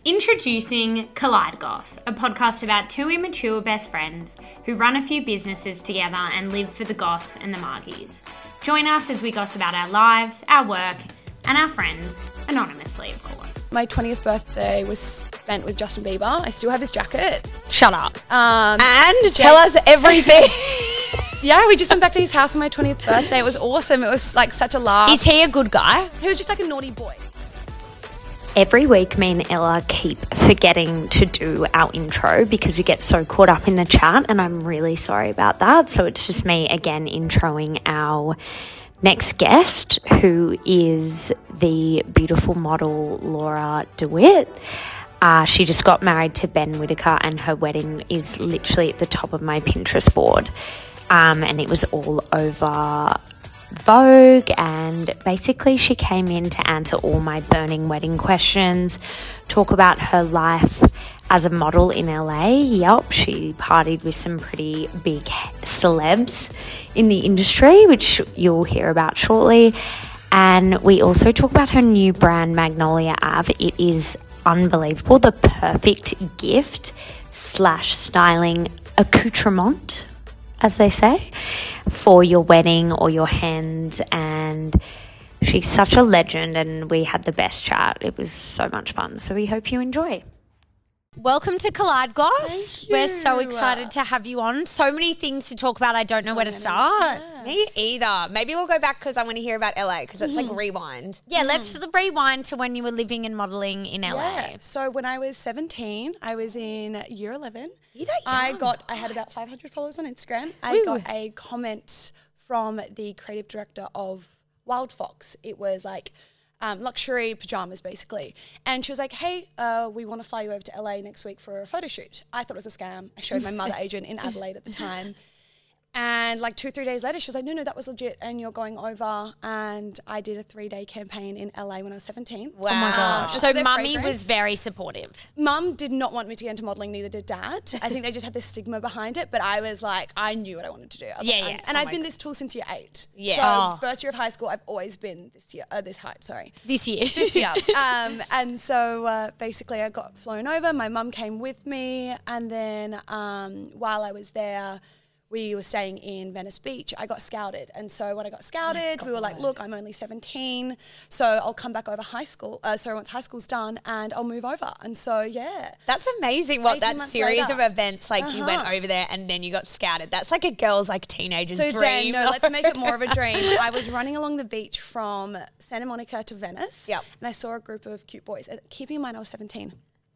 Introducing Collide Goss, a podcast about two immature best friends who run a few businesses together and live for the goss and the margies. Join us as we goss about our lives, our work, and our friends, anonymously, of course. My 20th birthday was spent with Justin Bieber. I still have his jacket. Shut up. And tell us everything. Yeah, we just went back to his house on my 20th birthday. It was awesome. It was like such a laugh. Is he a good guy? He was just like a naughty boy. Every week, me and Ella keep forgetting to do our intro because we get so caught up in the chat, and I'm really sorry about that. So it's just me again introing our next guest, who is the beautiful model Laura DeWitt. She just got married to Ben Whitaker, and her wedding is literally at the top of my Pinterest board. And it was all over Vogue, and basically she came in to answer all my burning wedding questions, talk about her life as a model in LA. Yup, she partied with some pretty big celebs in the industry, which you'll hear about shortly. And we also talk about her new brand, Magnolia Ave. It is unbelievable, the perfect gift / styling accoutrement, as they say, for your wedding or your hens. And she's such a legend, and we had the best chat. It was so much fun. So we hope you enjoy. Welcome to Collide Goss. Thank you. We're so excited to have you on. So many things to talk about. I don't know where to start. Yeah. Me either. Maybe we'll go back because I want to hear about LA because it's like rewind. Yeah, let's rewind to when you were living and modelling in LA. Yeah. So when I was 17, I was in year 11. You're that young. I had about 500 followers on Instagram. I got a comment from the creative director of Wild Fox. It was like luxury pajamas, basically. And she was like, hey, we want to fly you over to LA next week for a photo shoot. I thought it was a scam. I showed my mother agent in Adelaide at the time. And like 2-3 days later, she was like, no, that was legit, and you're going over. And I did a 3-day campaign in LA when I was 17. Oh my gosh. Just So for their mummy fragrance. was very supportive. Mum did not want me to get into modelling, neither did Dad. I think they just had this stigma behind it, but I was like, I knew what I wanted to do. I was Yeah, like, yeah. And Oh I've my been this tall since year 8. Yeah. So first year of high school, I've always been this height, sorry. This year. This year. And so basically I got flown over. My mum came with me, and then while I was there, we were staying in Venice Beach. I got scouted. And so when I got scouted, we were like, look, I'm only 17, so I'll come back over high school. Once high school's done, and I'll move over. And so, yeah. That's amazing what 18 that months series later. of events, like you went over there and then you got scouted. That's like a girl's like teenager's So dream. then, let's make it more of a dream. I was running along the beach from Santa Monica to Venice. Yep. And I saw a group of cute boys. And keeping in mind, I was 17.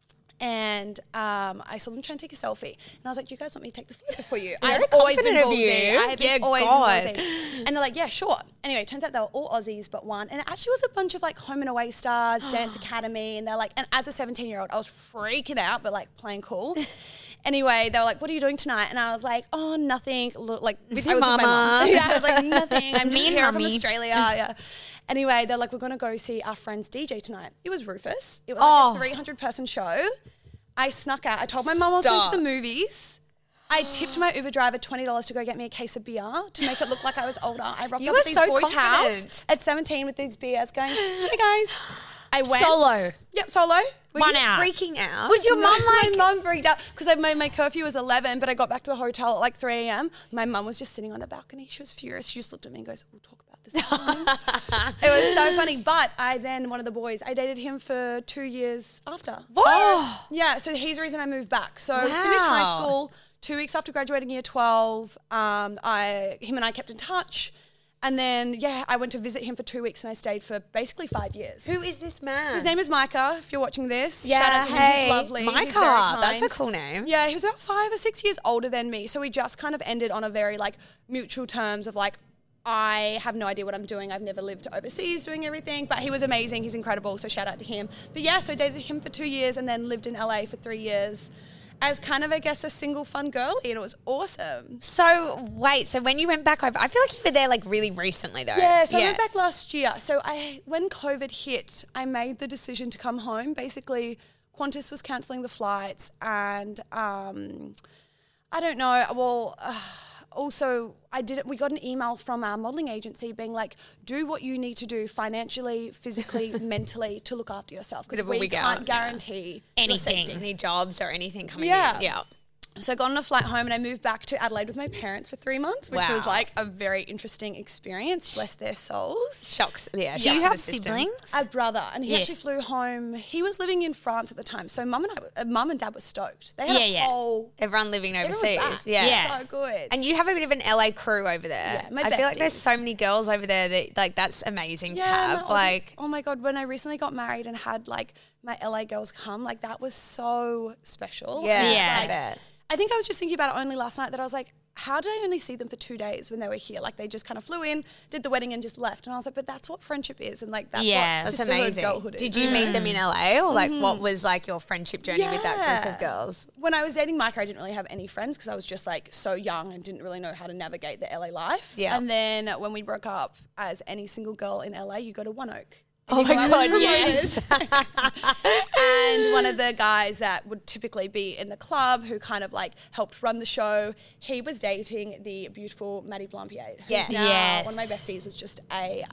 And I saw them trying to take a selfie. And I was like, do you guys want me to take the photo for you? Very I've always been confident of ballsy. you. I have Yeah, always God. been ballsy. And they're like, yeah, sure. Anyway, it turns out they were all Aussies but one. And it actually was a bunch of like Home and Away stars, Dance Academy. And they're like, and as a 17-year-old, I was freaking out, but like playing cool. Anyway, they were like, what are you doing tonight? And I was like, oh, nothing. Like, With I your was with my mama. mum. Yeah, I was like, nothing. I'm just and here from mummy. Australia. Yeah. Anyway, they're like, we're going to go see our friend's DJ tonight. It was Rufus. It was like a 300-person show. I snuck out. I told my mum I was going to the movies. I tipped my Uber driver $20 to go get me a case of beer to make it look like I was older. I rocked You up were at these so boys' house confident. at 17 with these beers going, hey guys. I went. Solo. Yep, solo. Were One you out. freaking out? Was your mum like... My mum freaked out because my curfew was 11, but I got back to the hotel at like 3 a.m. My mum was just sitting on the balcony. She was furious. She just looked at me and goes, we'll talk about this time. It was so funny. But one of the boys, I dated him for 2 years after. What? Yeah, so he's the reason I moved back. So finished high Wow. school, 2 weeks after graduating year 12. Him and I kept in touch. And then, I went to visit him for 2 weeks, and I stayed for basically 5 years. Who is this man? His name is Micah, if you're watching this. Yeah, Shout out to him. He's lovely. He's Micah. very That's a kind. cool name. Yeah, he was about 5 or 6 years older than me. So we just kind of ended on a very like mutual terms of like, I have no idea what I'm doing. I've never lived overseas doing everything, but he was amazing. He's incredible. So shout out to him. But yeah, so I dated him for 2 years and then lived in LA for 3 years as kind of, I guess, a single fun girlie, and it was awesome. So wait, so when you went back over, I feel like you were there like really recently though. Yeah, so I went back last year. So when COVID hit, I made the decision to come home. Basically, Qantas was cancelling the flights, and I don't know. Well, also we got an email from our modeling agency being like, do what you need to do financially, physically, mentally to look after yourself, because we can't guarantee anything, any jobs or anything coming in. Yeah. So I got on a flight home and I moved back to Adelaide with my parents for 3 months, which was like a very interesting experience. Bless their souls. Shocks. Yeah. Do you have siblings? A brother, and he actually flew home. He was living in France at the time, so mum and dad were stoked. They had a whole everyone living overseas. So good. And you have a bit of an LA crew over there. Yeah, I feel like there's so many girls over there that like that's amazing to have. Like, oh my God, when I recently got married and had like my LA girls come, like that was so special. Yeah. I bet. I think I was just thinking about it only last night, that I was like, how did I only see them for 2 days when they were here? Like they just kind of flew in, did the wedding and just left. And I was like, but that's what friendship is. And like, that's what sisterhood, amazing. Girlhood is. Did you meet them in LA, or like what was like your friendship journey with that group of girls? When I was dating Mike, I didn't really have any friends because I was just like so young and didn't really know how to navigate the LA life. Yeah. And then when we broke up, as any single girl in LA, you go to One Oak. Oh my God, yes. And one of the guys that would typically be in the club, who kind of like helped run the show, he was dating the beautiful Maddie Blampied. Yes. Now one of my besties, was just a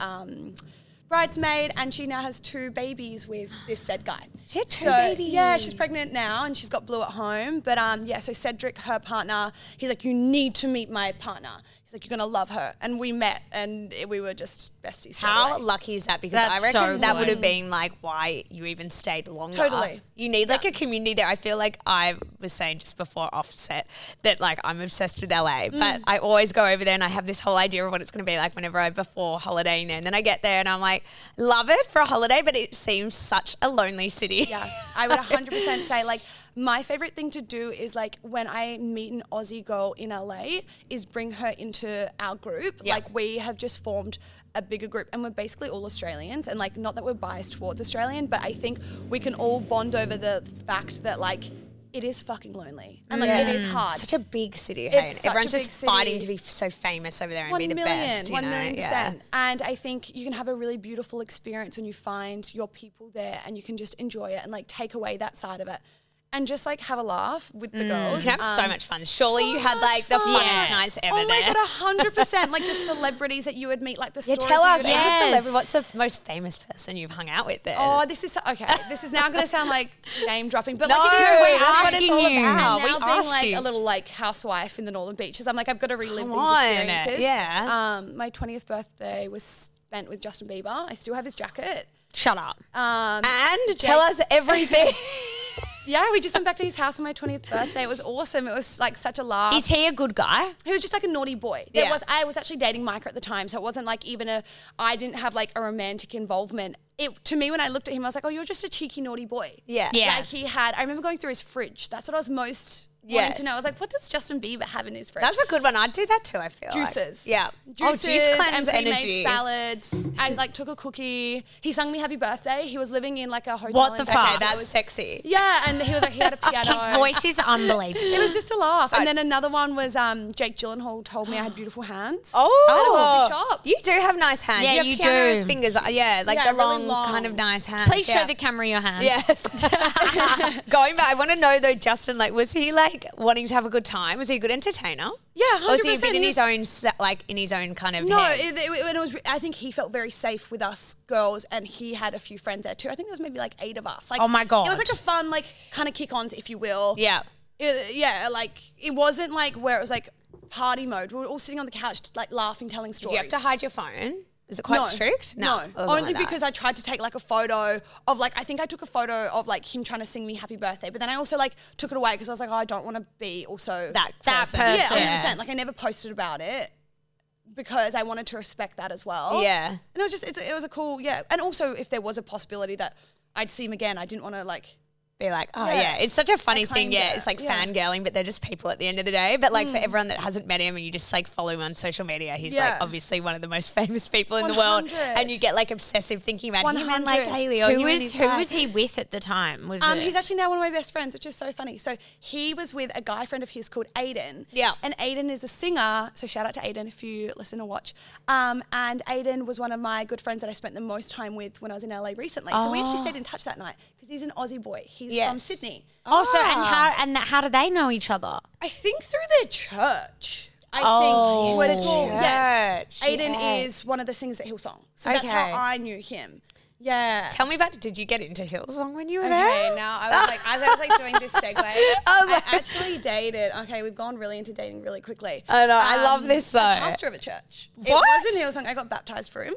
bridesmaid, and she now has 2 babies with this said guy. She had 2 babies? Yeah, she's pregnant now and she's got Blue at home. But so Cedric, her partner, he's like, you need to meet my partner. He's like, you're going to love her. And we met and we were just besties. How lucky is that? Because I reckon that would have been like why you even stayed longer. Totally. You need like a community there. I feel like I was saying just before offset that like I'm obsessed with LA, but I always go over there and I have this whole idea of what it's going to be like whenever I before holidaying there. And then I get there and I'm like, love it for a holiday, but it seems such a lonely city. Yeah, I would 100% say like, my favorite thing to do is like when I meet an Aussie girl in LA is bring her into our group. Yep. Like we have just formed a bigger group and we're basically all Australians, and like not that we're biased towards Australian, but I think we can all bond over the fact that like it is fucking lonely and like it is hard. Such a big city, hey? Everyone's just fighting to be so famous over there and be the best. 1 million%. And I think you can have a really beautiful experience when you find your people there and you can just enjoy it and like take away that side of it. And just like have a laugh with the girls. You have so much fun. Surely you had like the funnest nights ever there. Oh my God, 100%. Like the celebrities that you would meet, like the stories. Tell us, what's the most famous person you've hung out with there? Oh, this is now going to sound like name dropping, but no, like it is. We're asking you. And now being like a little like housewife in the Northern Beaches, I'm like, I've got to relive these experiences. Yeah. My 20th birthday was spent with Justin Bieber. I still have his jacket. Shut up. And tell us everything. Yeah, we just went back to his house on my 20th birthday. It was awesome. It was like such a laugh. Is he a good guy? He was just like a naughty boy. I was actually dating Micah at the time, so it wasn't like I didn't have like a romantic involvement. To me, when I looked at him, I was like, oh, you're just a cheeky, naughty boy. Yeah. Like I remember going through his fridge. That's what I was most wanting to know. I was like, what does Justin Bieber have in his fridge? That's a good one. I'd do that too, I feel Juices. Like. Yeah. Juices, juice cleanse and energy. Made salads. I like took a cookie. He sung me happy birthday. He was living in like a hotel. What the fuck? Okay, that's sexy. Yeah, and he was like, he had a piano. His voice is unbelievable. It was just a laugh. And then another one was Jake Gyllenhaal told me I had beautiful hands. Oh. At a coffee shop. You do have nice hands. Yeah, you have piano do. fingers. Yeah, like the really long kind of nice hands. Please show the camera your hands. Yes. Going back, I want to know though, Justin, like, was he like wanting to have a good time? Was he a good entertainer? Yeah, 100%. Or was he a bit in his own, like, in his own kind of head? It was. I think he felt very safe with us girls, and he had a few friends there too. I think there was maybe like 8 of us. Like, oh my God. It was like a fun, like, kind of kick-ons, if you will. Yeah. Like, it wasn't like where it was like party mode. We were all sitting on the couch, like, laughing, telling stories. Did you have to hide your phone? Is it quite strict? No. Only because I tried to take like a photo of like, I think I took a photo of like him trying to sing me happy birthday, but then I also like took it away because I was like, oh, I don't want to be also that person. Yeah, 100%. Like I never posted about it because I wanted to respect that as well. Yeah. And it was just, it was a cool, And also if there was a possibility that I'd see him again, I didn't want to like be like, oh yeah, it's such a funny thing. Yeah, it's like fangirling, but they're just people at the end of the day. But like for everyone that hasn't met him and you just like follow him on social media, he's like obviously one of the most famous people in the world, and you get like obsessive thinking about him and like Hailey. Who was he with at the time? He's actually now one of my best friends, which is so funny. So he was with a guy friend of his called Aiden. Yeah, and Aiden is a singer. So shout out to Aiden if you listen or watch. And Aiden was one of my good friends that I spent the most time with when I was in LA recently. So we actually stayed in touch that night because he's an Aussie boy. He's from Sydney. Also, and how do they know each other? I think through their church. I think was the called, yes. church. Aiden is one of the singers at Hillsong. So that's how Okay. I knew him. Yeah. Tell me about, did you get into Hillsong when you were Okay, there? now I was like, as I was like doing this segue, was I like- actually dated. Okay, we've gone really into dating really quickly. I know, I love this though. A pastor of a church. It What? wasn't Hillsong. I got baptized for him.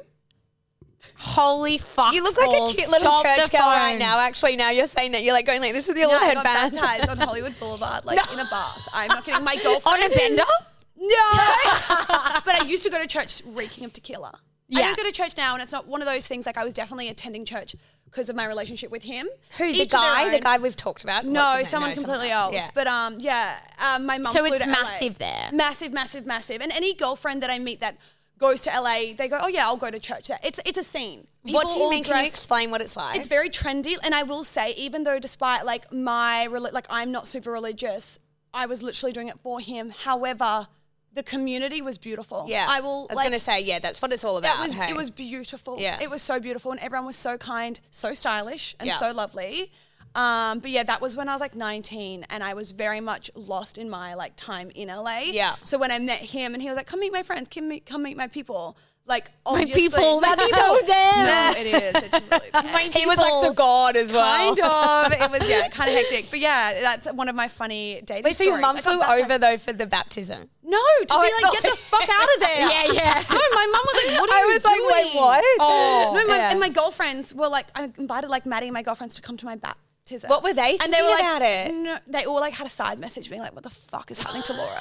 Holy fuck. You look like a balls. cute little Stop church the girl right phone. now. Actually, now you're saying that you're like going like this with your No, little I got headband. baptized on Hollywood Boulevard, like in a bath. I'm not kidding. My girlfriend On a bender? No, but I used to go to church reeking of tequila. I Yeah. don't go to church now, and it's not one of those things. Like I was definitely attending church because of my relationship with him. Who, the Each to their guy? The own. guy we've talked about? No, What's his name? someone No, completely someone else. Yeah. But my mum So flew it's to LA. massive there. Massive, massive, massive. And any girlfriend that I meet that goes to LA, they go, oh yeah, I'll go to church there. It's a scene. What People do you all mean? Can you dress- explain what it's like? It's very trendy, and I will say, even though despite like I'm not super religious, I was literally doing it for him. However, the community was beautiful. yeah. I was going to say, yeah, that's what it's all about. hey? It was beautiful. Yeah. It was so beautiful, and everyone was so kind, so stylish, and Yeah. so lovely. But yeah, that was when I was like 19, and I was very much lost in my like time in LA. Yeah. So when I met him, and he was like, "Come meet my friends. Come meet my people." Like My obviously, people, my that's people. so them. No, it is. It's really them. My He was like people. the god as well. Kind of. It was kind of hectic. But yeah, that's one of my funny dating Wait, so your stories. mum I got flew baptized- over though for the baptism? No, to Oh, be I like, get the thought- fuck out of there. Yeah, yeah. No, my mum was like, what are I you was like, doing? wait, what? Oh. No, Yeah. and my girlfriends were like, I invited like Maddie and my girlfriends to come to my baptism. What were they And they were thinking like, about it? No, they all like had a side message being like, what the fuck is happening to Laura?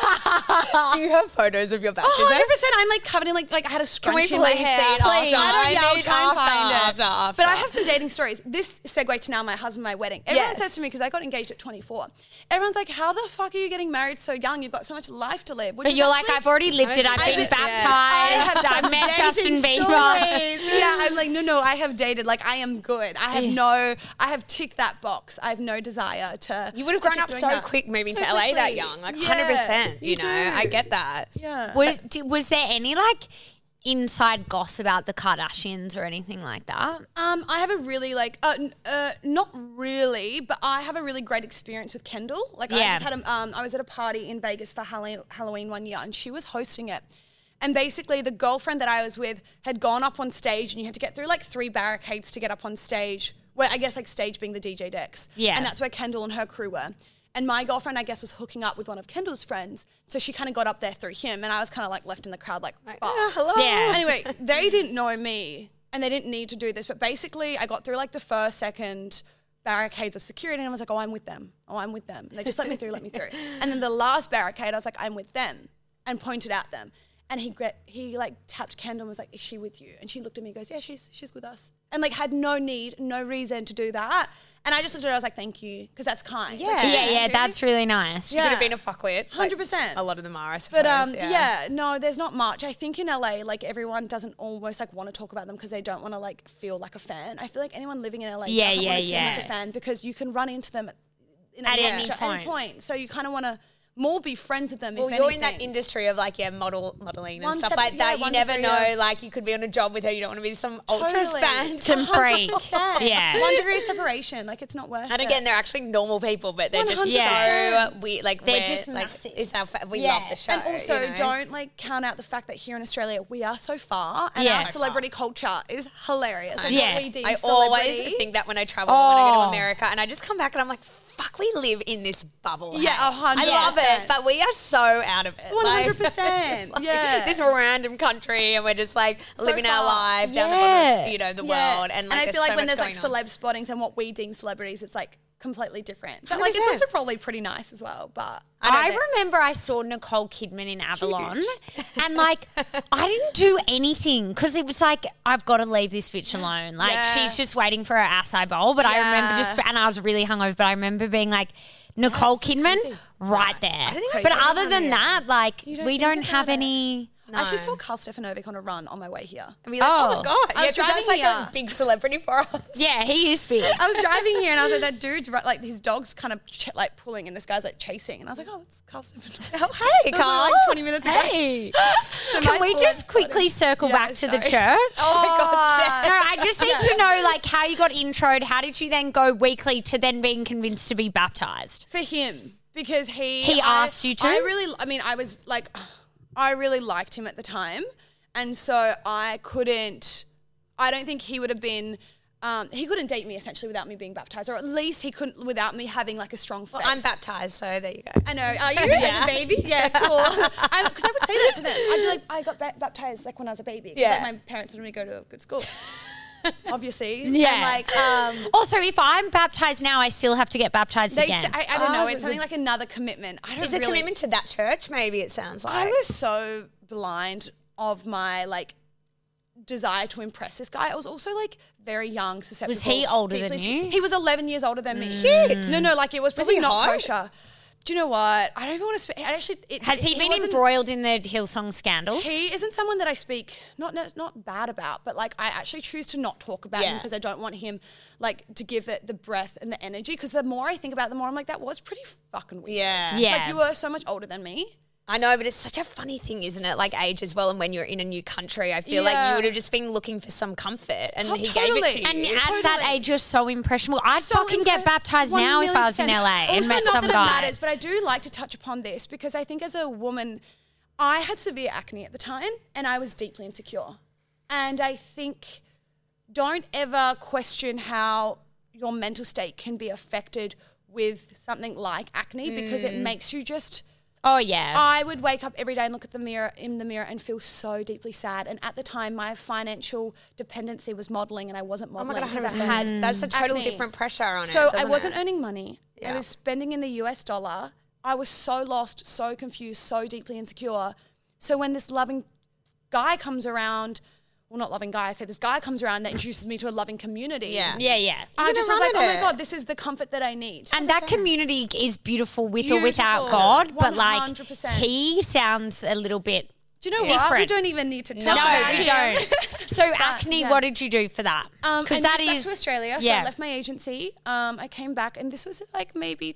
Do you have photos of your baptism? 100%. I'm like covered in like I had a Can we scrunchie in my please hair. see it after? I don't I know, I'll need try and find it. after. But I have some dating stories. This segue to now my husband, my wedding. Everyone Yes. says to me, because I got engaged at 24, everyone's like, how the fuck are you getting married so young? You've got so much life to live. Which But is you're like, actually- I've already lived it. I've I've been been- baptized. some I've met dating Justin Bieber. stories. Yeah, I'm like, no, I have dated. Like, I am good. I have ticked that box. I have no desire to. You would have to grown keep up doing so that. quick moving So to LA that quickly. young, like Yeah, 100%. You know, do. I get that. Yeah. Was there any like inside gossip about the Kardashians or anything like that? I have a really not really, but I have a really great experience with Kendall. Like I Yeah. just had I was at a party in Vegas for Halloween one year, and she was hosting it. And basically, the girlfriend that I was with had gone up on stage, and you had to get through like 3 barricades to get up on stage. Where I guess like stage being the DJ decks. Yeah. And that's where Kendall and her crew were. And my girlfriend, I guess, was hooking up with one of Kendall's friends, so she kind of got up there through him, and I was kind of like left in the crowd, like, fuck. Hello. Yeah. Anyway, they didn't know me and they didn't need to do this, but basically I got through like the first, second barricades of security, and I was like, oh, I'm with them. Oh, I'm with them. And they just let me through. And then the last barricade, I was like, I'm with them, and pointed at them. And he like tapped Kendall and was like, is she with you? And she looked at me and goes, yeah, she's with us. And like had no need, no reason to do that. And I just looked at her, I was like, thank you, because that's kind. Yeah. Like, she Yeah, didn't yeah, to. that's really nice. Yeah. Could have been a fuckwit. 100%. A lot of them are, I suppose. But yeah, no, there's not much. I think in LA, like everyone doesn't almost like want to talk about them because they don't want to like feel like a fan. I feel like anyone living in LA Yeah, doesn't want to seem yeah. like a fan because you can run into them At any any point. So you kind of want to more be friends with them. Well, if you're in that anything. industry of like, modeling and One stuff step- like that. yeah, You one never degree know, of- like you could be on a job with her. You don't want to be some ultra Totally. fan. Some freak. 100%. Yeah. 1 degree of separation, like it's not worth it. And again, they're actually normal people, but they're just 100%. so weird. Like They're we're, just like massive. it's our we Yeah. love the show. And also, you know? don't like count out the fact that here in Australia we are so far, and Yeah. our celebrity culture is hilarious. And Yeah. what we deem I always celebrity- think that when I travel, when I go Oh. to America, and I just come back and I'm like, fuck, we live in this bubble. Yeah, hey. 100%. I love it, but we are so out of it. 100%, Like, yeah. This random country, and we're just like So living our far. life down the Yeah. bottom of, the Yeah. world. And like, I there's feel like so when much there's like going on. celeb spottings and what we deem celebrities, it's like completely different. But like it's 100%. also probably pretty nice as well. But I know that- remember I saw Nicole Kidman in Avalon and like I didn't do anything because it was like I've got to leave this bitch alone. Like Yeah. she's just waiting for her acai bowl. But I remember Yeah. and I was really hungover, but I remember being like, Nicole Kidman right there. think But I've other ever than done that, like You don't we think don't about have it. any. I actually saw Carl Stefanovic on a run on my way here. And be like, oh, Oh. my God. I Yeah, was because that's driving like a here. big celebrity for us. Yeah, he is big. I was driving here and I was like, that dude's like his dog's kind of like pulling and this guy's like chasing. And I was like, oh, that's Carl Stefanovic. Oh, hey, That was Carl. like 20 minutes ago. Hey, So can nice we celeb just spotting. quickly circle Yeah, back to the sorry. church? Oh, my God, Steph. No, I just need to know like how you got introed. How did you then go weekly to then being convinced to be baptized? For him. because He asked you to? I really liked him at the time. And so I don't think he would have been, he couldn't date me essentially without me being baptized, or at least he couldn't without me having like a strong faith. Well, I'm baptized, so there you go. I know. Are you as a baby? Yeah, cool. Because I would say that to them. I'd be like, I got baptized like when I was a baby. 'Cause, Yeah. like, my parents didn't really go to a good school. Obviously. Yeah. And like, Also, if I'm baptized now, I still have to get baptized they again. say, I don't know. Oh, It's is something it- like another commitment. I don't Is it really. commitment to that church? Maybe it sounds like. I was so blind of my like desire to impress this guy. I was also like very young, susceptible. Was he older than deeply you? He was 11 years older than me. Shit. No, like it was probably he not hot? kosher. Do you know what? I don't even want to speak. Has he been wasn't- embroiled in the Hillsong scandals? He isn't someone that I speak not bad about, but like I actually choose to not talk about him Yeah. because I don't want him like to give it the breath and the energy. Because the more I think about it, the more I'm like, that was pretty fucking weird. Yeah. Yeah. Like you were so much older than me. I know, but it's such a funny thing, isn't it? Like age as well, and when you're in a new country, I feel like Yeah. you would have just been looking for some comfort, and Oh, he gave it to totally. you. And Totally. at that age, you're so impressionable. I'd So fucking get baptized now if I was in 1,000,000%. LA and Also, met not some that it guy. matters, but I do like to touch upon this because I think as a woman, I had severe acne at the time and I was deeply insecure. And I think don't ever question how your mental state can be affected with something like acne because it makes you just... Oh, yeah. I would wake up every day and look at the mirror and feel so deeply sad. And at the time, my financial dependency was modeling, and I wasn't oh my modeling god, because I had that's a total acne. different pressure on it. So I doesn't wasn't it? earning money. I Yeah. was spending in the US dollar. I was so lost, so confused, so deeply insecure. So when this loving guy comes around, well, not loving guy, I say this guy comes around that introduces me to a loving community. Yeah. yeah. I You're just gonna was like, run oh with my it. God, this is the comfort that I need. And that community is beautiful with or without Beautiful. God, but like 100%. he sounds a little bit. Do you know what? We different. don't even need to talk No, about we him. don't. So acne, yeah. what did you do for that? I Because moved that back is to Australia. So yeah. I left my agency. I came back, and this was like maybe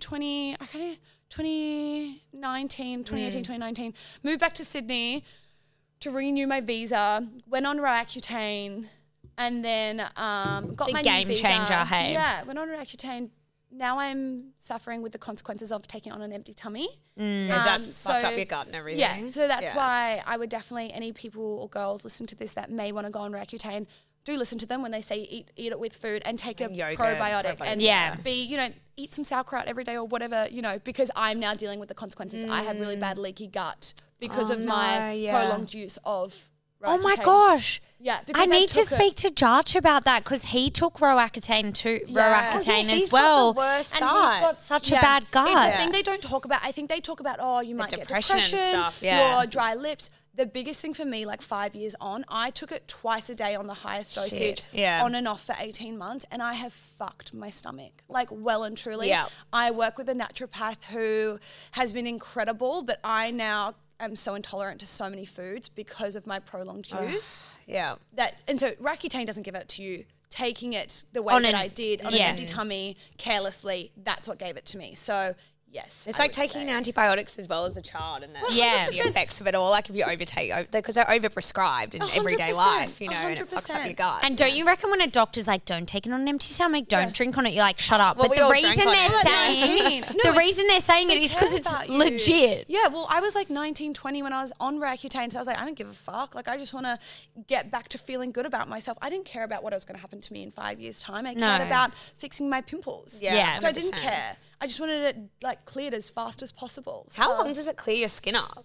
2018, 2019. Moved back to Sydney to renew my visa. Went on Roaccutane, and then got Big my game new visa. changer, hey? Yeah, went on Roaccutane. Now I'm suffering with the consequences of taking on an empty tummy. Has that so- fucked up your gut and everything? Yeah, so that's Yeah. why I would definitely, any people or girls listening to this that may want to go on Roaccutane, do listen to them when they say eat it with food and take a yogurt, probiotic probiotic, and yeah. eat some sauerkraut every day or whatever, because I'm now dealing with the consequences. I have really bad leaky gut because of my prolonged use of Oh my Roaccutane. gosh. Yeah, I because need to took it. speak to Jarch about that because he took Roaccutane too, Roaccutane he's as got the well. worst and gut. he's got such a Yeah. bad gut. It's a thing they don't talk about. I think they talk about, you might get depression depression, and stuff, yeah. your dry lips. The biggest thing for me, like 5 years on, I took it twice a day on the highest dosage, yeah. on and off for 18 months, and I have fucked my stomach, like well and truly. Yeah. I work with a naturopath who has been incredible, but I now am so intolerant to so many foods because of my prolonged use. Yeah. And so Roaccutane doesn't give it to you. Taking it the way On that an- I did on yeah. an empty tummy, carelessly, that's what gave it to me. So yes, It's I like would taking say. antibiotics as well as a child, and Yeah. the effects of it all. Like if you overtake, because they're overprescribed in everyday 100%, life, and it fucks up 100%. your gut. And don't you reckon when a doctor's like, don't take it on an empty stomach, don't drink on it, you're like, shut up. Well, but we the all reason drank on they're it. saying, No, the it's- reason they're saying it They is because care it's about you. legit. Yeah, well, I was like 19, 20 when I was on Roaccutane, so I was like, I don't give a fuck. Like, I just want to get back to feeling good about myself. I didn't care about what was going to happen to me in 5 years' time. I cared No. about fixing my pimples. Yeah. So I didn't 100%. care. I just wanted it like cleared as fast as possible. How So long does it clear your skin up?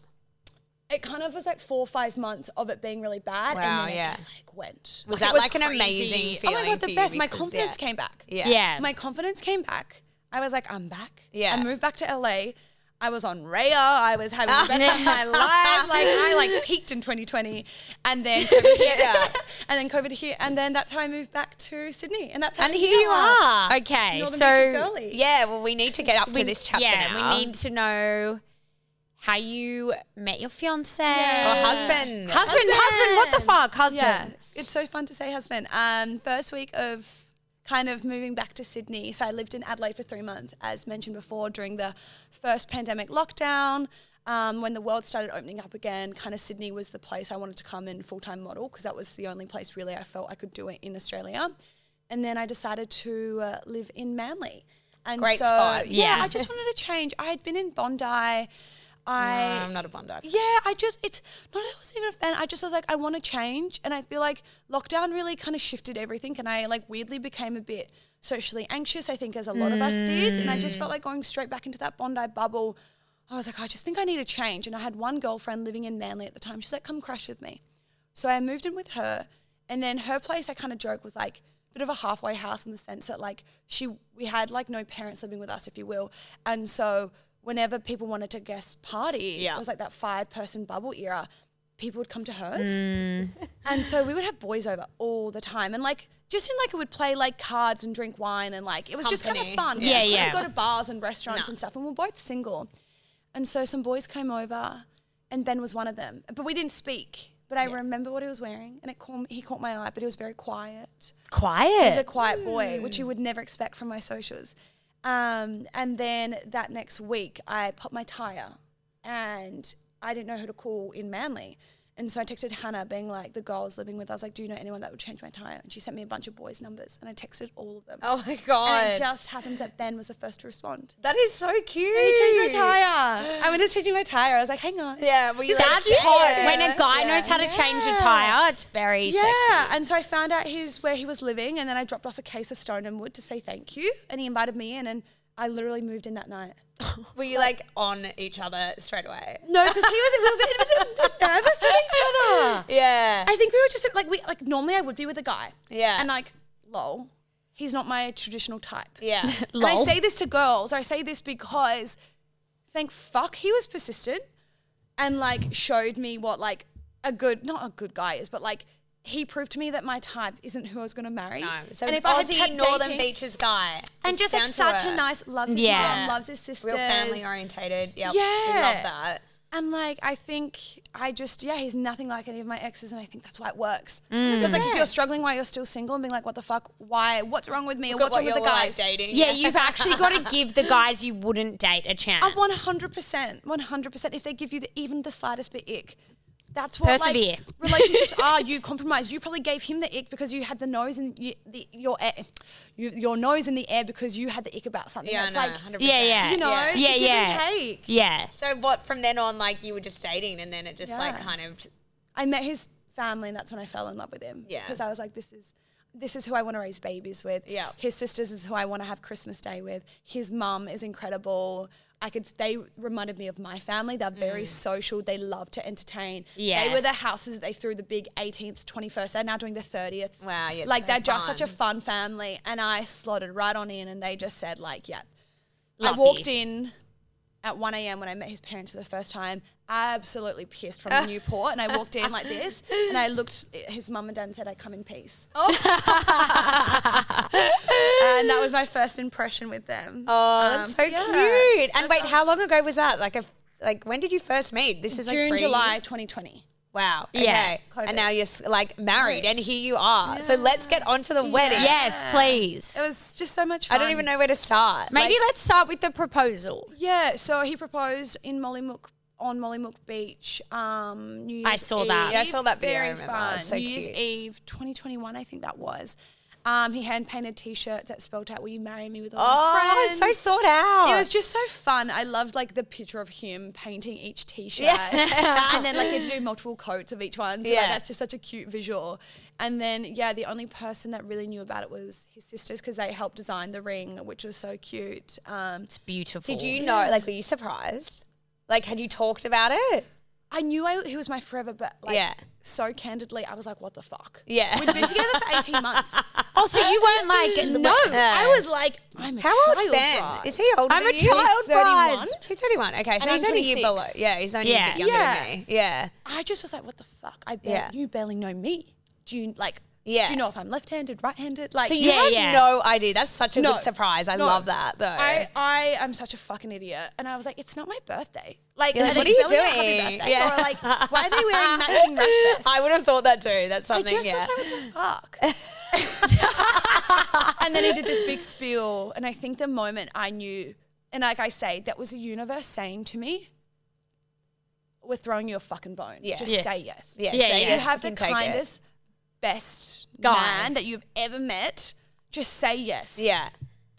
it kind of was like 4 or 5 months of it being really bad, Wow, and then yeah. it just like went. Was Like, that it like an crazy. amazing Oh my feeling God, for the you best. My because, confidence yeah. came back. Yeah. My confidence came back. I was like, I'm back. Yeah. I moved back to LA. I was on Raya. I was having the best of my life. Like I peaked in 2020, and then COVID hit. And then COVID hit, and then that's how I moved back to Sydney, and that's how And I'm here you are. Okay, Northern so Beaches girly. Yeah, well, we need to get up to this chapter now. we need to know how you met your fiance. Or husband. Husband, what the fuck? Husband. Yeah, it's so fun to say husband. First week of kind of moving back to Sydney. So I lived in Adelaide for 3 months, as mentioned before, during the first pandemic lockdown. When the world started opening up again, kind of Sydney was the place I wanted to come in full-time model because that was the only place really I felt I could do it in Australia. And then I decided to live in Manly. And Great so, spot. Yeah, Yeah. I just wanted to change. I had been in Bondi. I'm not a Bondi. Yeah, it's not that I wasn't even a fan. I was like, I want to change. And I feel like lockdown really kind of shifted everything. And I like weirdly became a bit socially anxious, I think, as a lot of us did. And I just felt like going straight back into that Bondi bubble. I was like, I just think I need a change. And I had one girlfriend living in Manly at the time. She's like, come crash with me. So I moved in with her. And then her place, I kind of joke, was like a bit of a halfway house in the sense that like we had like no parents living with us, if you will. And so whenever people wanted to guest party, it was like that 5-person bubble era, people would come to hers. And so we would have boys over all the time. And like, just in like, it would play like cards and drink wine. And like, it was just kind of fun. Yeah, We yeah. would go to bars and restaurants and stuff. And we're both single. And so some boys came over and Ben was one of them. But we didn't speak. But I remember what he was wearing. And he caught my eye, but he was very quiet. Quiet. He's a quiet boy, which you would never expect from my socials. And then that next week, I popped my tyre and I didn't know who to call in Manly. And so I texted Hannah being like, the girls living with us, like, do you know anyone that would change my tyre? And she sent me a bunch of boys' numbers and I texted all of them. Oh my God. And it just happens that Ben was the first to respond. That is so cute. So he changed my tyre. I went to changing my tyre. I was like, hang on. Yeah, well, That's hot. When a guy knows how to change a tire, it's very sexy. Yeah, and so I found out where he was living, and then I dropped off a case of Stone and Wood to say thank you, and he invited me in, and I literally moved in that night. Were you like on each other straight away? No, because he was a little bit nervous with each other. Yeah. I think we were just like normally I would be with a guy. Yeah. And like, lol, he's not my traditional type. Yeah. And I say this to girls, or I say this because thank fuck he was persistent and like showed me what like not a good guy is, but like he proved to me that my type isn't who I was going to marry. No. So and if I Aussie Northern dating, Beaches guy. and just like down to such a earth. nice, loves his Yeah. mom, loves his sisters. Real family orientated. Yep. Yeah. We love that. And like, I think he's nothing like any of my exes, and I think that's why it works. So it's like if you're struggling while you're still single and being like, what the fuck, why, what's wrong with me, or what's wrong with the guys? Dating. Yeah, you've actually got to give the guys you wouldn't date a chance. 100%. If they give you even the slightest bit ick, that's what Persevere. like relationships are. You compromise. You probably gave him the ick because you had the nose in your nose in the air because you had the ick about something. Yeah, That's no, like 100%. Yeah. you know, Yeah, it's a give yeah. and take. Yeah. So what, from then on, like you were just dating and then it just like Yeah. kind of. I met his family, and that's when I fell in love with him. Yeah. Because I was like, this is who I want to raise babies with. Yeah. His sisters is who I want to have Christmas Day with. His mum is incredible. They reminded me of my family. They're very social. They love to entertain. Yeah. They were the houses that they threw the big 18th, 21st. They're now doing the 30th. Wow, yeah, like so they're just fun. such a fun family. And I slotted right on in, and they just said like, yeah. Lucky. I walked in at 1 a.m. when I met his parents for the first time, absolutely pissed from the Newport. And I walked in like this, and I looked at his mum and dad and said, I come in peace. And that was my first impression with them. Oh, that's so yeah. cute. So And wait, that how was long ago was that? Like when did you first meet? This is like June, July 2020. Wow. Yeah. Okay. And now you're like married, and here you are. So let's get on to the wedding. Yes, please. It was just so much fun. I don't even know where to start. Maybe Like, let's start with the proposal. Yeah, so he proposed in on Mollymook Beach. New Year's I saw that. Eve. Yeah, I saw that video, I Very remember. fun. It was so New Year's cute. Eve 2021, I think that was. He hand painted T-shirts that spelled out "Will you marry me?" with all oh, my it's friends. so thought out. It was just so fun. I loved like the picture of him painting each T-shirt, and then like he had to do multiple coats of each one. So like, Yeah. that's just such a cute visual. And then the only person that really knew about it was his sisters because they helped design the ring, which was so cute. It's beautiful. Did you know? Like, were you surprised? Like, had you talked about it? I knew he was my forever, but like Yeah. so candidly, I was like, what the fuck? Yeah. We'd been together for 18 months. Oh, so you weren't like... No, Yeah. I was like, I'm a How child old's Ben? bride. Is he older I'm than a you? child He's 31. Is he 31? Okay, so And he's I'm only a year 26. below. Yeah, he's only Yeah. a bit younger Yeah. than me. Yeah. I just was like, what the fuck? Yeah. You barely know me. Do you like? Yeah. Do you know if I'm left-handed, right-handed? Like, So you Yeah, had yeah. no idea. That's such a No. good surprise. I No. love that, though. I am such a fucking idiot, and I was like, it's not my birthday. Like, You're like, are what they are you spelling out doing? Happy birthday? Yeah. Or like, why are they wearing matching rash vests? I would have thought that too. That's I something, just yeah. was like, what the fuck? And then he did this big spiel, and I think the moment I knew, and like I say, that was the universe saying to me, we're throwing you a fucking bone. Yeah. Just Yeah. say yes. Yeah, Yeah, say yeah. You yes, have the fucking take it. kindest, best Guy. man that you've ever met. Just say yes. Yeah.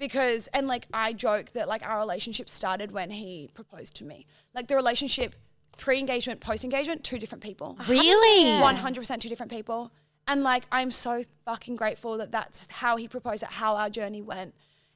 because, and like I joke that like our relationship started when he proposed to me. Like the relationship, pre-engagement, post-engagement, 2 different people. Really? 100% 2 different people. And like, I'm so fucking grateful that that's how he proposed, that how our journey went.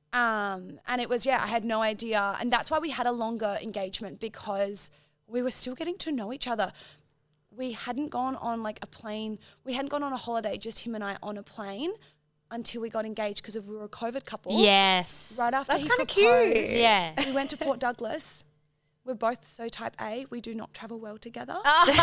And it was, I had no idea. And that's why we had a longer engagement, because we were still getting to know each other. We hadn't gone on like a plane. We hadn't gone on a holiday, just him and I on a plane, until we got engaged, because we were a COVID couple. Yes. Right after That's he kinda proposed, cute. Yeah. we went to Port Douglas. We're both so type A. We do not travel well together.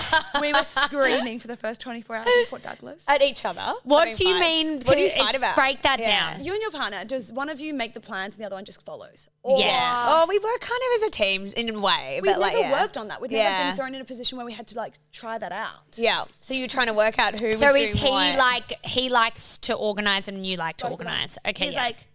We were screaming for the first 24 hours in Port Douglas. At each other. What do you mean? What do you fight about? Break that down. You and your partner, does one of you make the plans and the other one just follows? Yes. Oh, we work kind of as a team in a way. We've but like, never worked on that. We've never Yeah. been thrown in a position where we had to like try that out. Yeah. So you're trying to work out who So was is doing he what. like, he likes to organise and you like to Both of us. organise? Okay, He's yeah. like,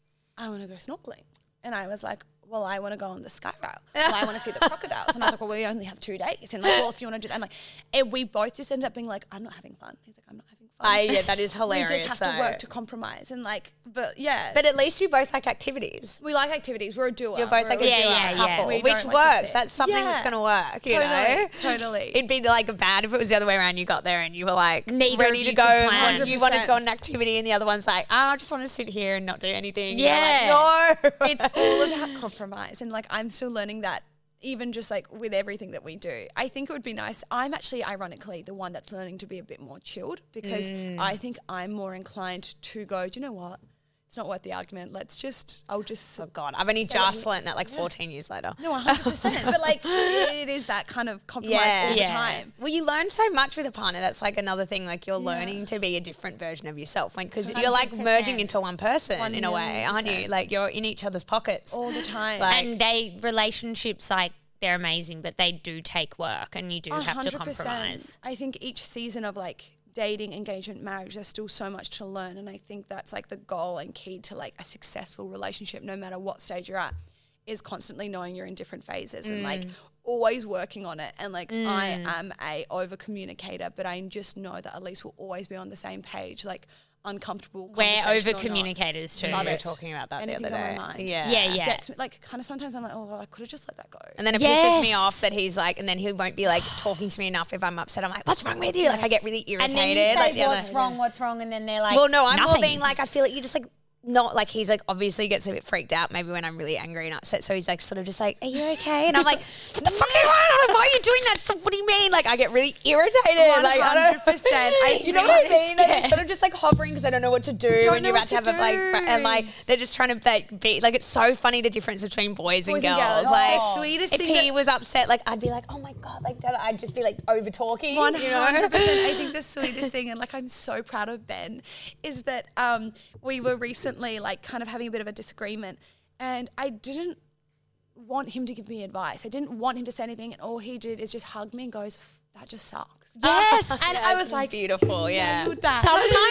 I want to go snorkeling. And I was like, well, I want to go on the sky route. Well, I want to see the crocodiles. And I was like, well, we only have 2 days. And like, well, if you want to do that. And like, and we both just ended up being like, I'm not having fun. He's like, I'm not having fun. Yeah, that is hilarious. We just have to though. work to compromise. And like, but yeah. But at least you both like activities. we like activities. We're a duo. You're both like a Yeah, duo yeah, couple, yeah. We which don't like to works. sit. That's something that's Yeah. going to work, you know? Totally. It'd be like bad if it was the other way around. You got there and you were like Neither ready of to you go. could plan. And you wanted to 100%. go on an activity, and the other one's like, I just want to sit here and not do anything. Yeah. You're like, no. It's all about compromise. And like, I'm still learning that, even just like with everything that we do. I think it would be nice. I'm actually ironically the one that's learning to be a bit more chilled, because I think I'm more inclined to go, do you know what? It's not worth the argument. I'll just Oh God, I've only just learned that like 14 years later. no, 100%. But like, it is that kind of compromise all the Yeah. time. Well, you learn so much with a partner. That's like another thing. Like you're learning to be a different version of yourself, because you're like 100%. merging into one person in a way, aren't you? 1,000,000%. Like you're in each other's pockets. All the time. Like- And relationships, like, they're amazing, but they do take work and you do have to compromise. I think each season of like dating, engagement, marriage, there's still so much to learn. And I think that's like the goal and key to like a successful relationship, no matter what stage you're at, is constantly knowing you're in different phases and like always working on it. And like, I am a over communicator, but I just know that at least we'll always be on the same page, like uncomfortable. We're conversation over or not. communicators too. Love we were it. talking about that Anything the other on day. my mind. Yeah. Yeah. Gets me, like kind of sometimes I'm like, oh, well, I could have just let that go. And then it pisses me Yes. off that he's like, and then he won't be like talking to me enough if I'm upset. I'm like, what's wrong with you? Like I get really And irritated. then you say, like, the other- what's wrong? And then they're like, Well, no, I'm nothing. more being like, I feel like you just like, not like he's like obviously gets a bit freaked out maybe when I'm really angry and upset. So he's like sort of just like, are you okay? And I'm like, what the fuck are you on? Why are you doing that? So what do you mean? Like I get really irritated. Like I don't 100%. You know what I mean? Like, I'm sort of just like hovering because I don't know what to do when know you're about what to to have a like, do. and like they're just trying to like be like, it's so funny the difference between boys and girls. Oh, Like the sweetest if thing he was upset, like I'd be like, oh my God, like Dad, I'd just be like over talking. 100%. You know? I think the sweetest thing, and like I'm so proud of Ben, is that we were recently like kind of having a bit of a disagreement, and I didn't want him to give me advice. I didn't want him to say anything, and all he did is just hug me and goes, that just sucks. yes. And I was like, beautiful, yeah. nailed that.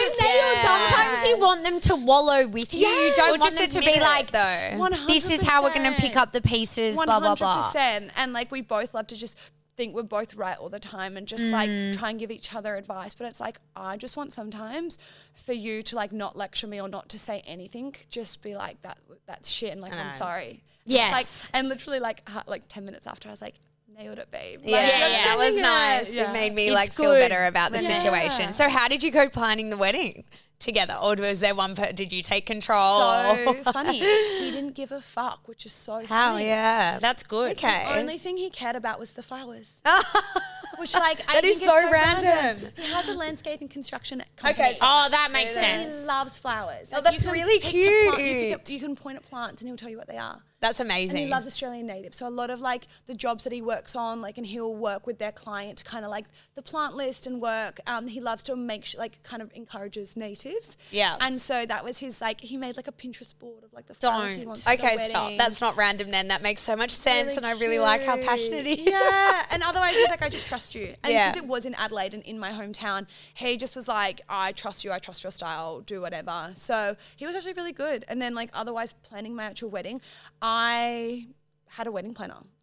Sometimes you want them to wallow with you. You Or don't want just them to admit be it, like, though. this is how we're going to pick up the pieces, blah, blah, blah. 100%. And like we both love to just think we're both right all the time and just like try and give each other advice. But it's like, I just want sometimes for you to like not lecture me or not to say anything. Just be like, that's shit. And like, I'm sorry. Yes. It's like, and literally like 10 minutes after I was like, nailed it, babe. Like, Yeah, you're that was killing it. nice. Yeah. It made me It's like feel good. better about the Yeah. situation. So how did you go planning the wedding together? Or was there did you take control? So funny. He didn't give a fuck, which is so How, funny. yeah. That's good. Okay. The only thing he cared about was the flowers. Which like I That think is so random. random. He has a landscaping construction company. Okay, so- Oh, that makes So sense. he loves flowers. Oh, Like, that's you can really pick to plant- cute. you can point at plants and he'll tell you what they are. That's And amazing. he loves Australian native. So a lot of like the jobs that he works on, like, and he'll work with their client to kind of like the plant list and work. He loves to make sure, like, kind of encourages natives. Yeah. And so that was his, like, he made like a Pinterest board of like the flowers he Don't. wants for Okay, the stop. wedding. That's not random then. That makes so much sense and I really like how cute. passionate he is. Yeah. And otherwise he's like, I just trust you. And Yeah. because it was in Adelaide and in my hometown, he just was like, I trust you, I trust your style, do whatever. So he was actually really good. And then like otherwise planning my actual wedding, I had a wedding planner.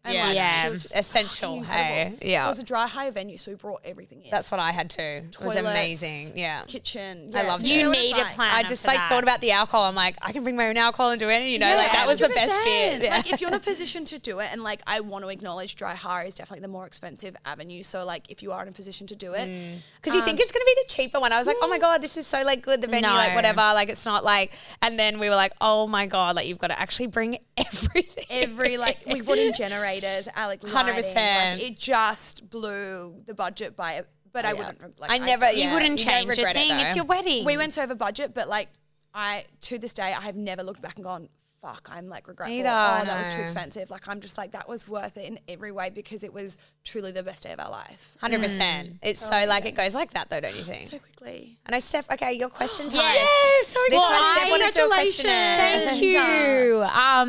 And Yeah, Yeah. it was essential. fucking incredible. Hey, yeah. It was a dry hire venue, so we brought everything in. That's what I had too. It was Toilets, amazing. Yeah. kitchen. I Yeah, loved so it. You know what need it's a like. plan. I just like thought about the alcohol. I'm like, I can bring my own alcohol and do it. You know, like that was the best bit. 100%. Yeah. Like if you're in a position to do it, and like I want to acknowledge dry hire is definitely the more expensive avenue. So like if you are in a position to do it, Because you think it's going to be the cheaper one. I was like, oh my God, this is so like good. The venue, No. like whatever. Like it's not like, and then we were like, oh my God, like you've got to actually bring everything. every like we put in generators, like 100%. lighting, like, it just blew the budget by it. But I wouldn't. Like, I never. don't. You yeah, wouldn't you don't change a regret it, thing. though. It's your wedding. We went over budget, but like I to this day I have never looked back and gone, fuck, I'm like regretful. Neither, Oh, that was too no. expensive. Like I'm just like that was worth it in every way because it was truly the best day of our life. 100%. It's so like it goes like that though, don't you think? So quickly. I know, Steph. Okay, your question time. Yes. so This excited. one, Steph wanted to do a questionnaire. Thank you.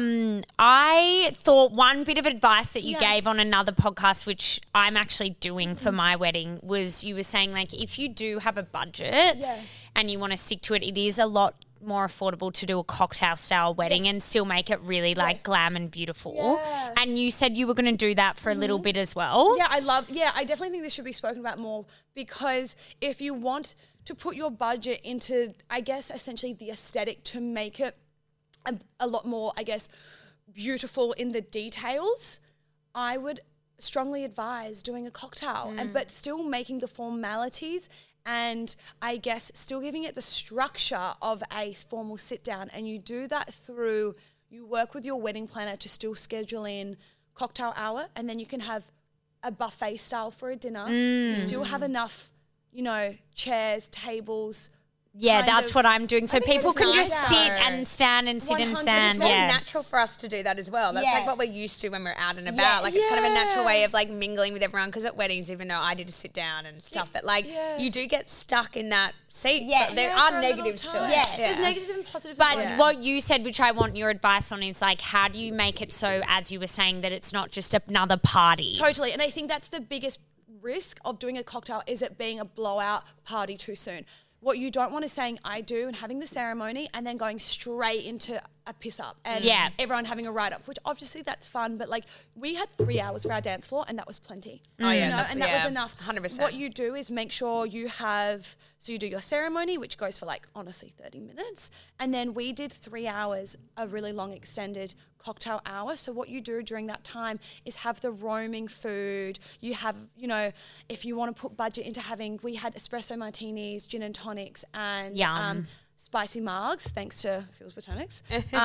I thought one bit of advice that you Yes. gave on another podcast, which I'm actually doing for my wedding, was you were saying like if you do have a budget and you want to stick to it, it is a lot more affordable to do a cocktail style wedding and still make it really like glam and beautiful. Yeah. And you said you were going to do that for a little bit as well. Yeah, I definitely think this should be spoken about more because if you want to put your budget into, I guess, essentially the aesthetic to make it a lot more, I guess, beautiful in the details, I would strongly advise doing a cocktail but still making the formalities and I guess still giving it the structure of a formal sit down. And you do that through, you work with your wedding planner to still schedule in cocktail hour, and then you can have a buffet style for a dinner. You still have enough, chairs, tables. Yeah, kind that's of- what I'm doing. So I think people it's can nice just though. sit and stand and sit and 100%. stand. It's very Yeah. natural for us to do that as well. That's Yeah. like what we're used to when we're out and about. Like it's kind of a natural Yeah. way of like mingling with everyone. Because at weddings, even though I did to sit down and stuff, but like you do get stuck in that seat. Yeah. But there Yeah, are for a little negatives to time. it. Yes. There's negatives and positives. But as well. what you said, which I want your advice on, is like, how do you make it so, as you were saying, that it's not just another party? Totally. And I think that's the biggest risk of doing a cocktail is it being a blowout party too soon. What you don't want is saying I do and having the ceremony and then going straight into a piss up and everyone having a write up, which obviously that's fun, but like we had 3 hours for our dance floor and that was plenty. Oh, yeah, And that was enough. 100%. What you do is make sure you have, so you do your ceremony, which goes for like honestly 30 minutes. And then we did 3 hours, a really long extended cocktail hour. So what you do during that time is have the roaming food. You have, if you want to put budget into having, we had espresso martinis, gin and tonics, and Yum. spicy margs, thanks to Phil's Botanics.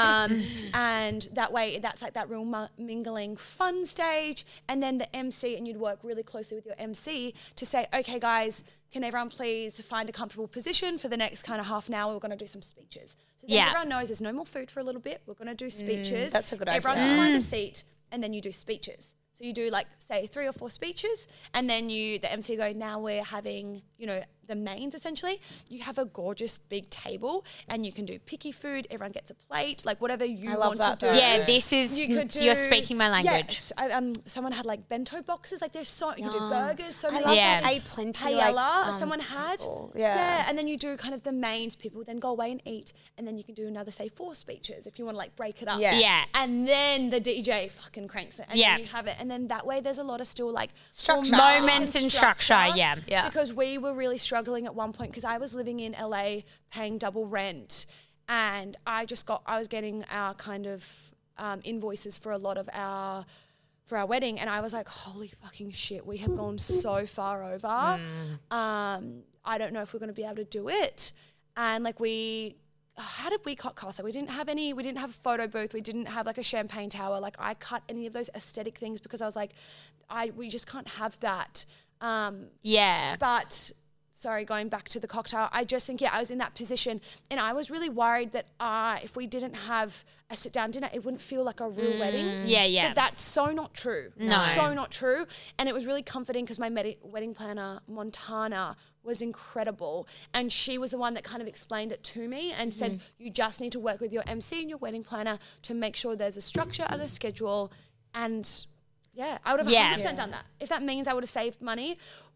And that way, that's like that real mingling fun stage. And then the MC, and you'd work really closely with your MC to say, okay, guys, can everyone please find a comfortable position for the next kind of half an hour? We're going to do some speeches. So then everyone knows there's no more food for a little bit. We're going to do speeches. that's a good Everyone idea. can find a seat, and then you do speeches. So you do like, say, 3 or 4 speeches, and then the MC go, now we're having, the mains essentially. You have a gorgeous big table, and you can do picky food. Everyone gets a plate, like whatever you love want that to do. though. Yeah, this is, you're speaking my language. Yes. Someone had like bento boxes, like there's so, you can do burgers, so many love that. things. A plenty, Paella, like, someone had. Yeah. And then you do kind of the mains, people then go away and eat, and then you can do another, say, 4 speeches if you want to like break it up. Yeah. Yeah. And then the DJ fucking cranks it, and Yeah. then you have it, and then that way there's a lot of still like Structure. formality Moments and structure, yeah. Yeah. Because we were really struggling at one point because I was living in LA paying double rent, and I was getting our kind of invoices for a lot of our wedding, and I was like, holy fucking shit, we have gone so far over. I don't know if we're going to be able to do it. And like how did we cut costs? Like we didn't have a photo booth. We didn't have like a champagne tower. Like I cut any of those aesthetic things because I was like, we just can't have that. Yeah. But sorry, going back to the cocktail, I just think, I was in that position, and I was really worried that if we didn't have a sit-down dinner, it wouldn't feel like a real wedding. Yeah, yeah. But that's so not true. No. So not true. And it was really comforting because my wedding planner, Montana, was incredible. And she was the one that kind of explained it to me and said, you just need to work with your MC and your wedding planner to make sure there's a structure and a schedule. And I would have 100% done that. If that means I would have saved money,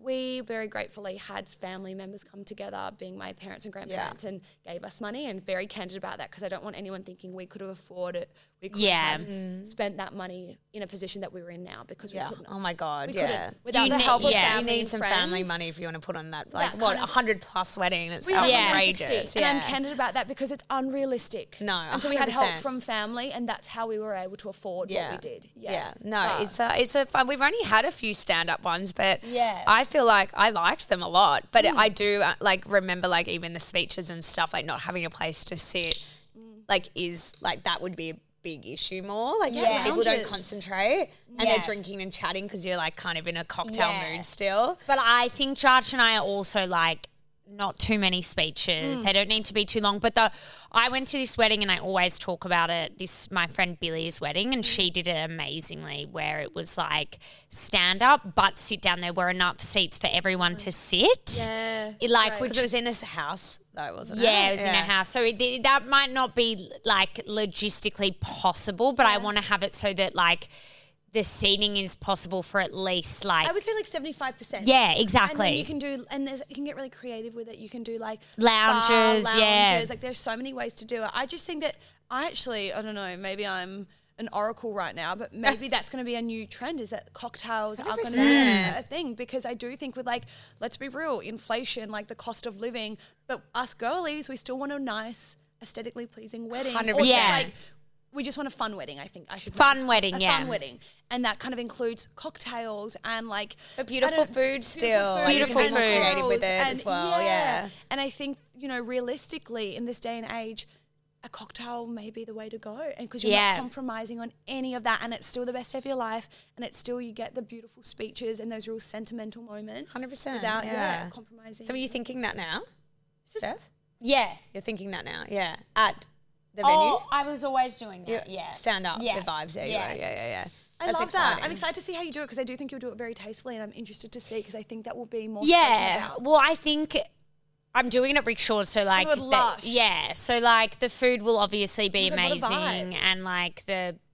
we very gratefully had family members come together, being my parents and grandparents, and gave us money, and very candid about that, because I don't want anyone thinking we could have afforded, we could have spent that money in a position that we were in now, because we couldn't. Oh my God, We couldn't. yeah. Without the help of family You need and some friends, family money if you want to put on that, like, that what, kind of- 100+ wedding? It's we had outrageous. 160, and I'm candid about that because it's unrealistic. No, and so we had help 100%. from family, and that's how we were able to afford what we did. No, But it's a fun. We've only had a few stand-up ones, but Yeah. I feel like I liked them a lot. But I do like remember like even the speeches and stuff, like not having a place to sit, like is like that would be a big issue more. Like people don't lounges. concentrate and they're drinking and chatting because you're like kind of in a cocktail mood still. But I think Josh and I are also like not too many speeches. They don't need to be too long. But I went to this wedding and I always talk about it. My friend Billy's wedding, and she did it amazingly, where it was like stand up but sit down. There were enough seats for everyone to sit. Yeah. It like Right. which Because it was in a house though, wasn't it? yeah, it was in a house. So that might not be like logistically possible, but I want to have it so that like the seating is possible for at least like I would say like 75%. yeah, And exactly. then you can do, and you can get really creative with it. You can do like Lounges, bar yeah. lounges. Like there's so many ways to do it. I just think that I don't know, maybe I'm an oracle right now, but maybe that's going to be a new trend, is that cocktails are going to be 100%. a thing, because I do think with like, let's be real, inflation, like the cost of living, but us girlies, we still want a nice, aesthetically pleasing wedding. 100%. Or just Yeah. like, we just want a fun wedding, I think I should Fun mention. wedding, a yeah. fun wedding. And that kind of includes cocktails and like But beautiful food still. food Beautiful and food. Creative with it florals as and- well, yeah. And I think, realistically in this day and age, a cocktail may be the way to go, and because you're Yeah. not compromising on any of that, and it's still the best day of your life, and it's still, you get the beautiful speeches and those real sentimental moments 100%, without yeah. compromising. So are you thinking that now, Steph? yeah. You're thinking that now, yeah. At the venue? Oh, I was always doing that. Yeah. Stand up, Yeah. the vibes there. Yeah. Yeah. I That's love exciting. that. I'm excited to see how you do it, because I do think you'll do it very tastefully, and I'm interested to see, because I think that will be more spoken Yeah. about. Well, I think I'm doing it at Rickshaws, so like with Lush. yeah, so like the food will obviously be Oh my God, what a amazing, vibe. and like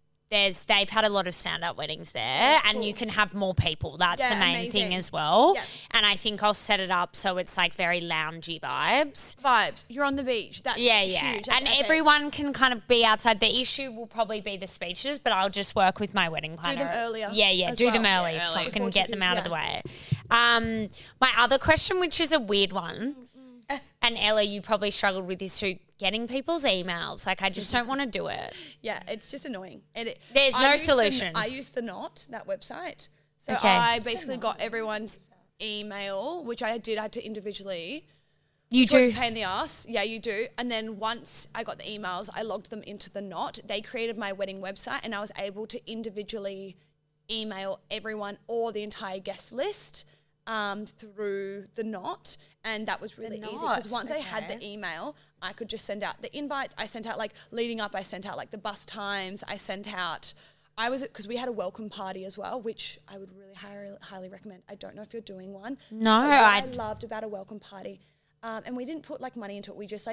they've had a lot of stand-up weddings there, and you can have more people. That's Yeah, the main thing amazing. as well. Yeah. And I think I'll set it up so it's like very loungy vibes. Vibes. You're on the beach. That's Yeah, huge. That's and epic. everyone can kind of be outside. The issue will probably be the speeches, but I'll just work with my wedding planner. them earlier Yeah, as do them well. early. Yeah, early. Fucking Before get two them people- out of the way. My other question, which is a weird one, and Ella, you probably struggled with this too, getting people's emails. Like, I just don't want to do it. Yeah, it's just annoying. There's I no use solution. I use the Knot, that website. So Okay. I basically got everyone's email, which I had to individually. You It was a do. pain in the ass. Yeah, you do. And then once I got the emails, I logged them into the Knot. They created my wedding website, and I was able to individually email everyone or the entire guest list through the Knot. And that was really easy, because Knot, once I had okay. the email, I could just send out the invites. I sent out like leading up, I sent out like the bus times. Because we had a welcome party as well, which I would really highly recommend. I don't know if you're doing one. No, but what I I- loved about a welcome party, and we didn't put like money into it.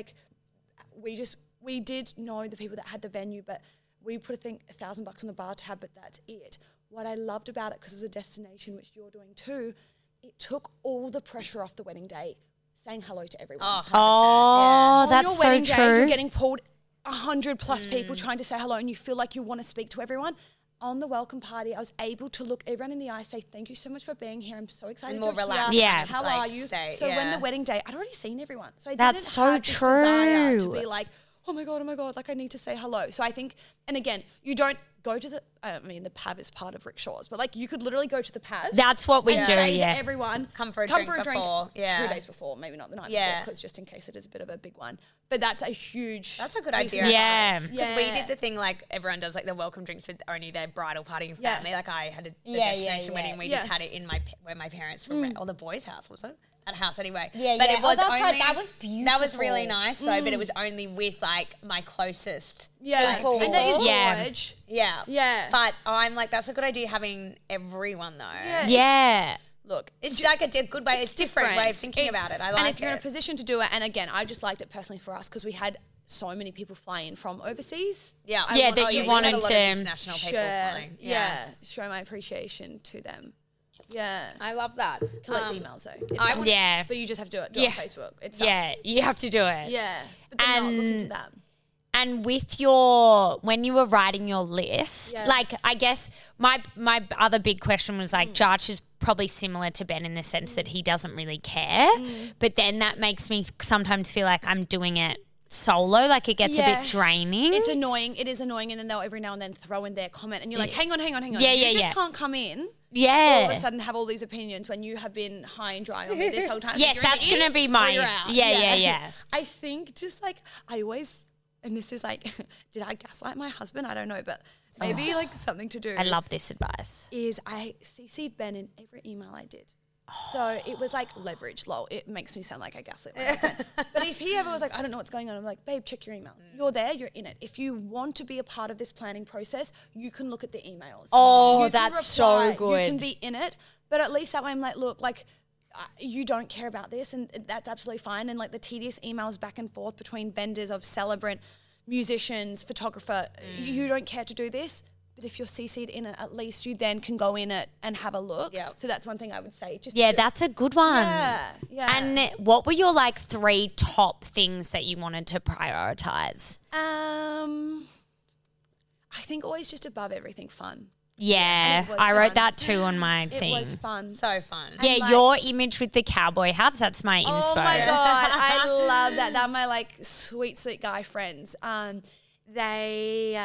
We did know the people that had the venue, but we put $1,000 on the bar tab, but that's it. What I loved about it, because it was a destination, which you're doing too, it took all the pressure off the wedding day, saying hello to everyone. Oh, 100%, Oh, On that's your so wedding day, true. you're getting pulled 100+ people trying to say hello, and you feel like you want to speak to everyone. On the welcome party, I was able to look everyone in the eye, say thank you so much for being here. I'm so excited. And more you're relaxed here. Yes. How like, are you? state, So when yeah. the wedding day, I'd already seen everyone, so I That's didn't so have this desire to true. be like, oh my god, like I need to say hello. So I think, and again, you don't go to the. I mean, the pub is part of Rickshaws, but like you could literally go to the pub. That's what we and do, say yeah. to everyone, Come for a drink before, yeah. 2 days before, maybe not the night Yeah. before, because just in case it is a bit of a big one. But that's a huge. That's a good piece of idea. Yeah. advice. Because we did the thing like everyone does, like the welcome drinks with only their bridal party and Yeah. family. Like I had a Yeah, destination yeah, wedding. We yeah. just had it in where my parents were, or the boys' house, was it? That house anyway. Yeah, but yeah. it was Oh, that's right. only, That was That was really beautiful. nice. So, but it was only with like my closest. Yeah, people. and that is Yeah. gorge. Yeah. Yeah. But I'm like, that's a good idea having everyone though. Yeah. Yeah. Look, It's like a good way. It's different way of thinking about it. I like and if you're in a it. position to do it, and again, I just liked it personally for us because we had so many people fly in from overseas. Yeah. Yeah, that you we wanted had a lot to of international people flying. Yeah, show my appreciation to them. Yeah. I love that. Collect emails though. It I sucks. would- Yeah. But you just have to do it. Do it on Facebook. It sucks. Yeah, you have to do it. Yeah. But then not look into that. And with when you were writing your list, Yeah. like I guess my other big question was like, Jarch is probably similar to Ben in the sense that he doesn't really care. But then that makes me sometimes feel like I'm doing it solo, like it gets a bit draining. It's annoying. It is annoying. And then they'll every now and then throw in their comment and you're like, hang on. Yeah, you yeah, just yeah. can't come in. Yeah. All of a sudden have all these opinions when you have been high and dry on me this whole time. Yes, You're either that's in gonna be or my- you're out. yeah. I think just like I always, and this is like, did I gaslight my husband? I don't know, but maybe like something to do. I love this advice. Is I CC'd Ben in every email I did. So it was like leverage, lol. It makes me sound like I gaslit my husband. But if he ever was like, I don't know what's going on, I'm like, babe, check your emails. You're there, you're in it. If you want to be a part of this planning process, you can look at the emails. Oh, You can that's so reply, good. You can be in it. But at least that way I'm like, look, like, you don't care about this and that's absolutely fine. And like the tedious emails back and forth between vendors of celebrant, musicians, photographer, you don't care to do this. But if you're CC'd in it, at least you then can go in it and have a look. Yep. So that's one thing I would say. Just Yeah, do- that's a good one. yeah. And what were your like 3 top things that you wanted to prioritize? I think always just above everything fun. Yeah, And it was I wrote fun. that too on my It thing. was fun. So fun. Yeah, like- your image with the cowboy hats, that's my inspo. Oh my God, I love that. They're my like sweet guy friends. They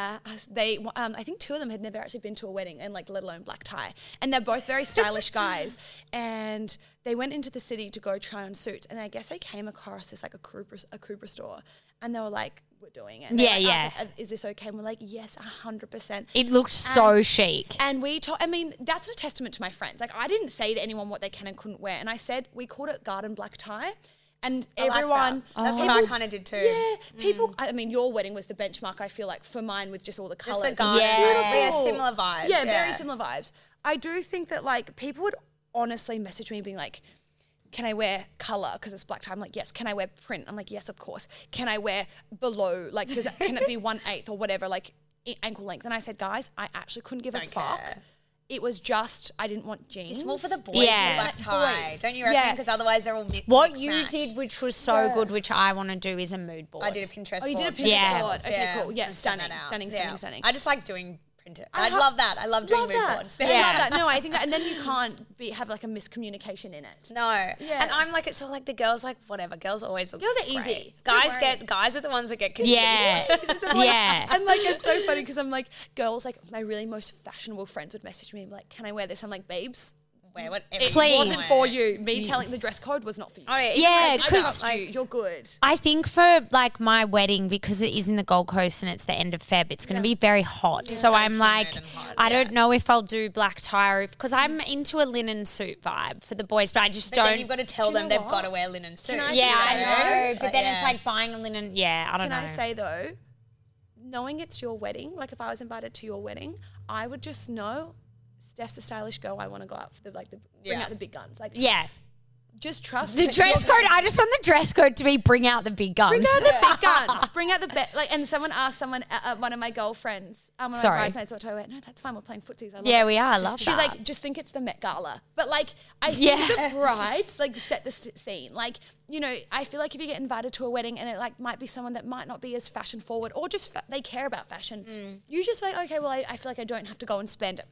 I think 2 of them had never actually been to a wedding and like let alone black tie. And they're both very stylish guys. And they went into the city to go try on suits. And I guess they came across this like a Cooper store. And they were like, we're doing it. And they, Yeah, like, yeah. asked, is this okay? And we're like, yes, 100%. It looked so chic. And I mean, that's a testament to my friends. Like, I didn't say to anyone what they can and couldn't wear. And I said, we called it garden black tie. And I like everyone. that. That's what I kind of did too. Yeah, people. I mean, your wedding was the benchmark. I feel like for mine with just all the Just colors. a garden. Yeah. Yeah, similar vibes. Yeah, very similar vibes. I do think that like people would honestly message me being like, "Can I wear color because it's black tie?" I'm like, "Yes." Can I wear print? I'm like, "Yes, of course." Can I wear below? Like, can it be 1/8 or whatever? Like ankle length? And I said, guys, I actually couldn't give a fuck. care. It was just I didn't want jeans. It's more for the boys. Yeah. Black tie. Boys. Don't you reckon? Yeah. Because otherwise they're all mixed. What you did, which was so good, which I want to do, is a mood board. I did a Pinterest. Oh, you did a board. Pinterest Yeah. board. Okay, cool. Yeah, I've done stunning, that out. stunning. I just like doing printed. I ha- love that. I love doing Love mood that. boards. I Yeah. love that. No, I think that, and then you can't have like a miscommunication in it. No. Yeah. And I'm like, it's all like the girls, like whatever. Girls always look Girls are great. easy. Don't worry. Guys are the ones that get confused. Yeah. Yeah. And like it's so funny because I'm like girls like my really most fashionable friends would message me and be like, "Can I wear this?" I'm like, "Babes, Wear whatever it Please. wasn't for you. Me telling the dress code was not for you." Oh, yeah. Yeah, I 'cause- trust you. You're good. I think for like my wedding, because it is in the Gold Coast and it's the end of Feb, it's going to be very hot. So I'm like, humid and hot, I don't know if I'll do black tie because I'm into a linen suit vibe for the boys, but I just But don't. then you've got to tell Do you them know they've what? got to wear linen suit. I yeah, just I say know. though? But then it's Yeah. like buying a linen. Yeah, I don't Can know. I say though, knowing it's your wedding, like if I was invited to your wedding, I would just know Steph's the stylish girl. I want to go out for the bring Yeah. out the big guns. Like Yeah. just trust The that dress you're code, I just want the dress code to be bring out the big guns. Bring out the big guns. Bring out the like. And someone asked one of my girlfriends, one of my Sorry. bridesmaids, what do I wear? No, that's fine. We're playing footsies. I love Yeah, it. we are. I love She's that. like, just think it's the Met Gala. But like, I think the brides like set the scene. Like, you know, I feel like if you get invited to a wedding and it like might be someone that might not be as fashion forward or just they care about fashion, you just like, okay, well, I feel like I don't have to go and spend,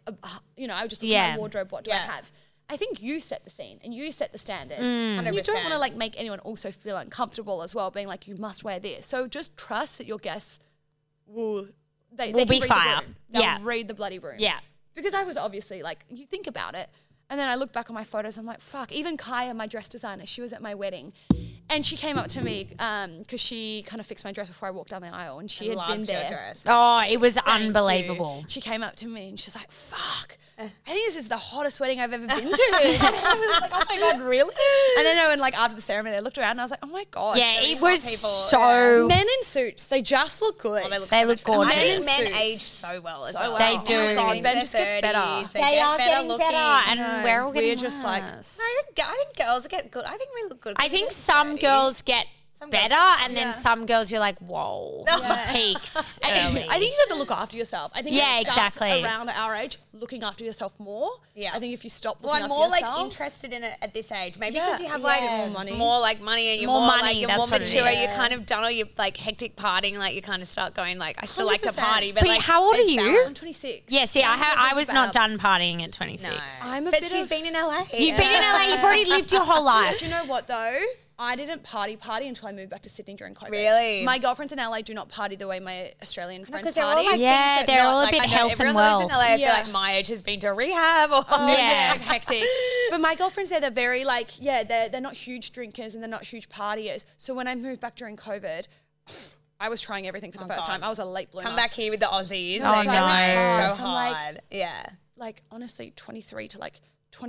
I just look at my wardrobe. What do I Yeah. have? I think you set the scene and you set the standard. Mm. And you don't 100%. want to like make anyone also feel uncomfortable as well, being like, you must wear this. So just trust that your guests will they Will can be read fire. the room. They'll Yeah. read the bloody room. Yeah. Because I was obviously like, you think about it. And then I look back on my photos, I'm like, fuck. Even Kaya, my dress designer, she was at my wedding. And she came up to me because she kind of fixed my dress before I walked down the aisle. And she had been Loved your there. dress. Oh, it was Thank unbelievable. you. She came up to me and she's like, fuck. I think this is the hottest wedding I've ever been to. And I was like, oh my God, really? And then when, like, after the ceremony, I looked around and I was like, oh my God. Yeah, so it hot was people. so. Men in suits, they just look good. Oh, They look gorgeous. I think Men in men suits. age so well as So well. well. They Oh do. my God, Into Ben their just gets better. 30s, They get are better getting looking. better, and know. we're all getting We're just like- worse. I think girls get good. I think we look good. I think some girls get better, and then some girls you're like, whoa, you peaked early. I think you have to look after yourself. I think it starts exactly. around our age, looking after yourself more. Yeah. I think if you stop looking Well, I'm after more yourself. like interested in it at this age. Maybe Yeah. because you have Yeah. like More money. more like money, and you're More more money, like you're that's more what it mature. is. You're kind of done all your like hectic partying. Like you kind of start going like, I still like to 100%. party, but But like how old are it's you? balanced. I'm 26. Yeah, see, I was not done babs. partying at 26. No, I'm a but bit she's of- been in LA. You've been in LA. You've already lived your whole life. Do you know what though? I didn't party until I moved back to Sydney during COVID. Really? My girlfriends in LA do not party the way my Australian friends because they're party. all like Yeah, being so- they're not, all a like, bit I know health and everyone that lives in wealth. LA, I feel Yeah. like my age has been to rehab. Or Yeah. Like hectic. But my girlfriends there, they're very like, they're not huge drinkers and they're not huge partiers. So when I moved back during COVID, I was trying everything for the first God. time. I was a late bloomer. come back here with the Aussies. Oh, like, no. go From, like, hard. Yeah. Like honestly, 23 to like